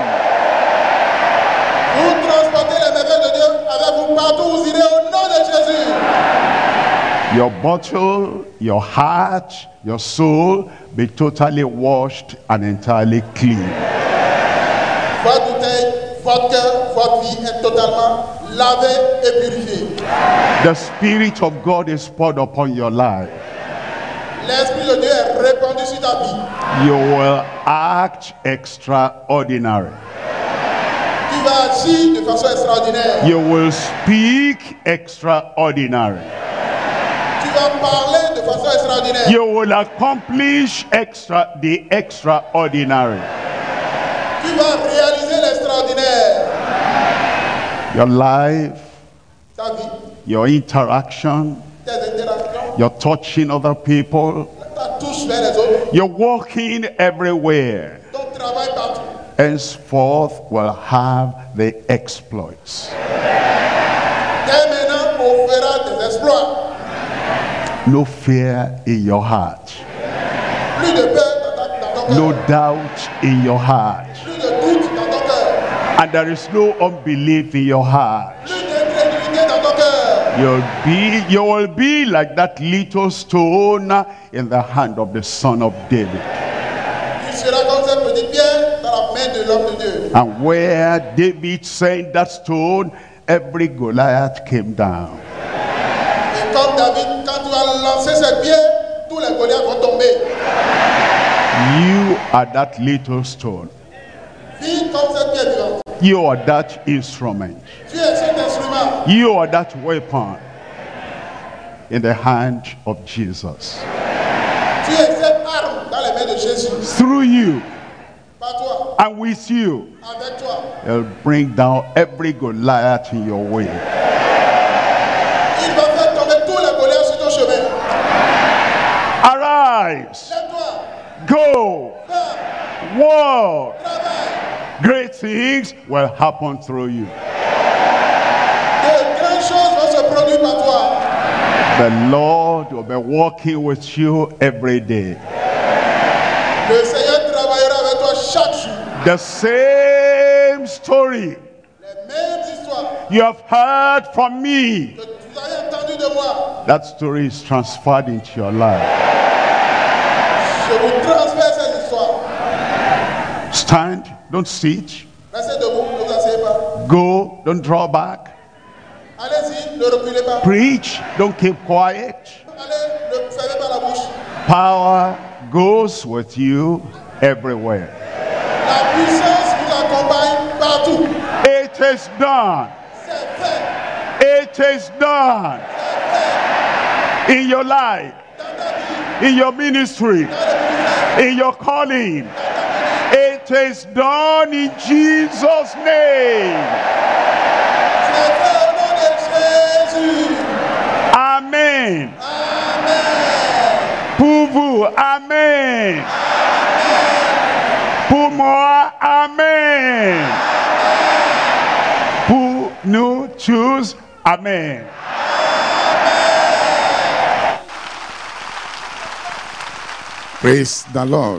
Vous transportez les merveilles de Dieu avec vous partout où vous irez au nom de Jésus. Your bottle, your heart, your soul be totally washed and entirely clean. Votre bouteille, votre cœur, votre vie est totalement lavée et purifiée. The Spirit of God is poured upon your life. L'Esprit de Dieu est répandu sur ta vie. You will act extraordinary. Tu vas agir de façon extraordinaire. You will speak extraordinary. Tu vas parler de façon extraordinaire. You will accomplish the extraordinary. Tu vas réaliser l'extraordinaire. Your life, Ta vie, your interaction, tes interactions, your touching other people, ta touche vers les autres, your walking everywhere, ton travail partout. henceforth will have the exploits. Dès maintenant, on fera des exploits. No fear in your heart. Plus de peur dans ton No cœur. doubt in your heart. Plus de doute dans ton cœur. And there is no unbelief in your heart. Plus d'incrédulité dans ton cœur. You will be like that little stone in the hand of the Son of David. Tu seras comme cette petite pierre dans la main de l'homme de Dieu. And where David sent that stone, every Goliath came down. Et comme David, quand tu vas lancer cette pierre, tous les Goliaths vont tomber. You are that little stone. Vis comme cette pierre vivante. You are that instrument. Tu es cet instrument. You are that weapon in the hand of Jesus. Tu es cette arme dans les mains de Jésus. Through you Par toi, and with you, avec toi. he'll bring down every Goliath in your way. Il va faire tomber tous les Goliaths sur ton chemin. Arise, Lève-toi. go, Va. walk. Travaille. Great things will happen through you. De grandes choses vont se produire par toi. The Lord will be walking with you every day. Le Seigneur travaillera avec toi chaque jour. The same story Les mêmes histoires you have heard from me, que vous avez entendues de moi. that story is transferred into your life. Je vous transfère ces histoires. Stand, don't sit. Restez debout, ne vous asseyez pas. Go, don't draw back. Allez-y, ne reculez pas. Preach, don't keep quiet. Allez, ne fermez pas la bouche. Power goes with you everywhere. La puissance vous accompagne partout. It is done. C'est fait. It is done. In your life, Dans ta vie, in your ministry, dans le ministère, in your calling. It is done in Jesus' name. c'est fait au nom de Jésus. Amen. Amen. Pour vous, Amen. Pour moi, Amen. Pour nous tous, Amen. Praise the Lord.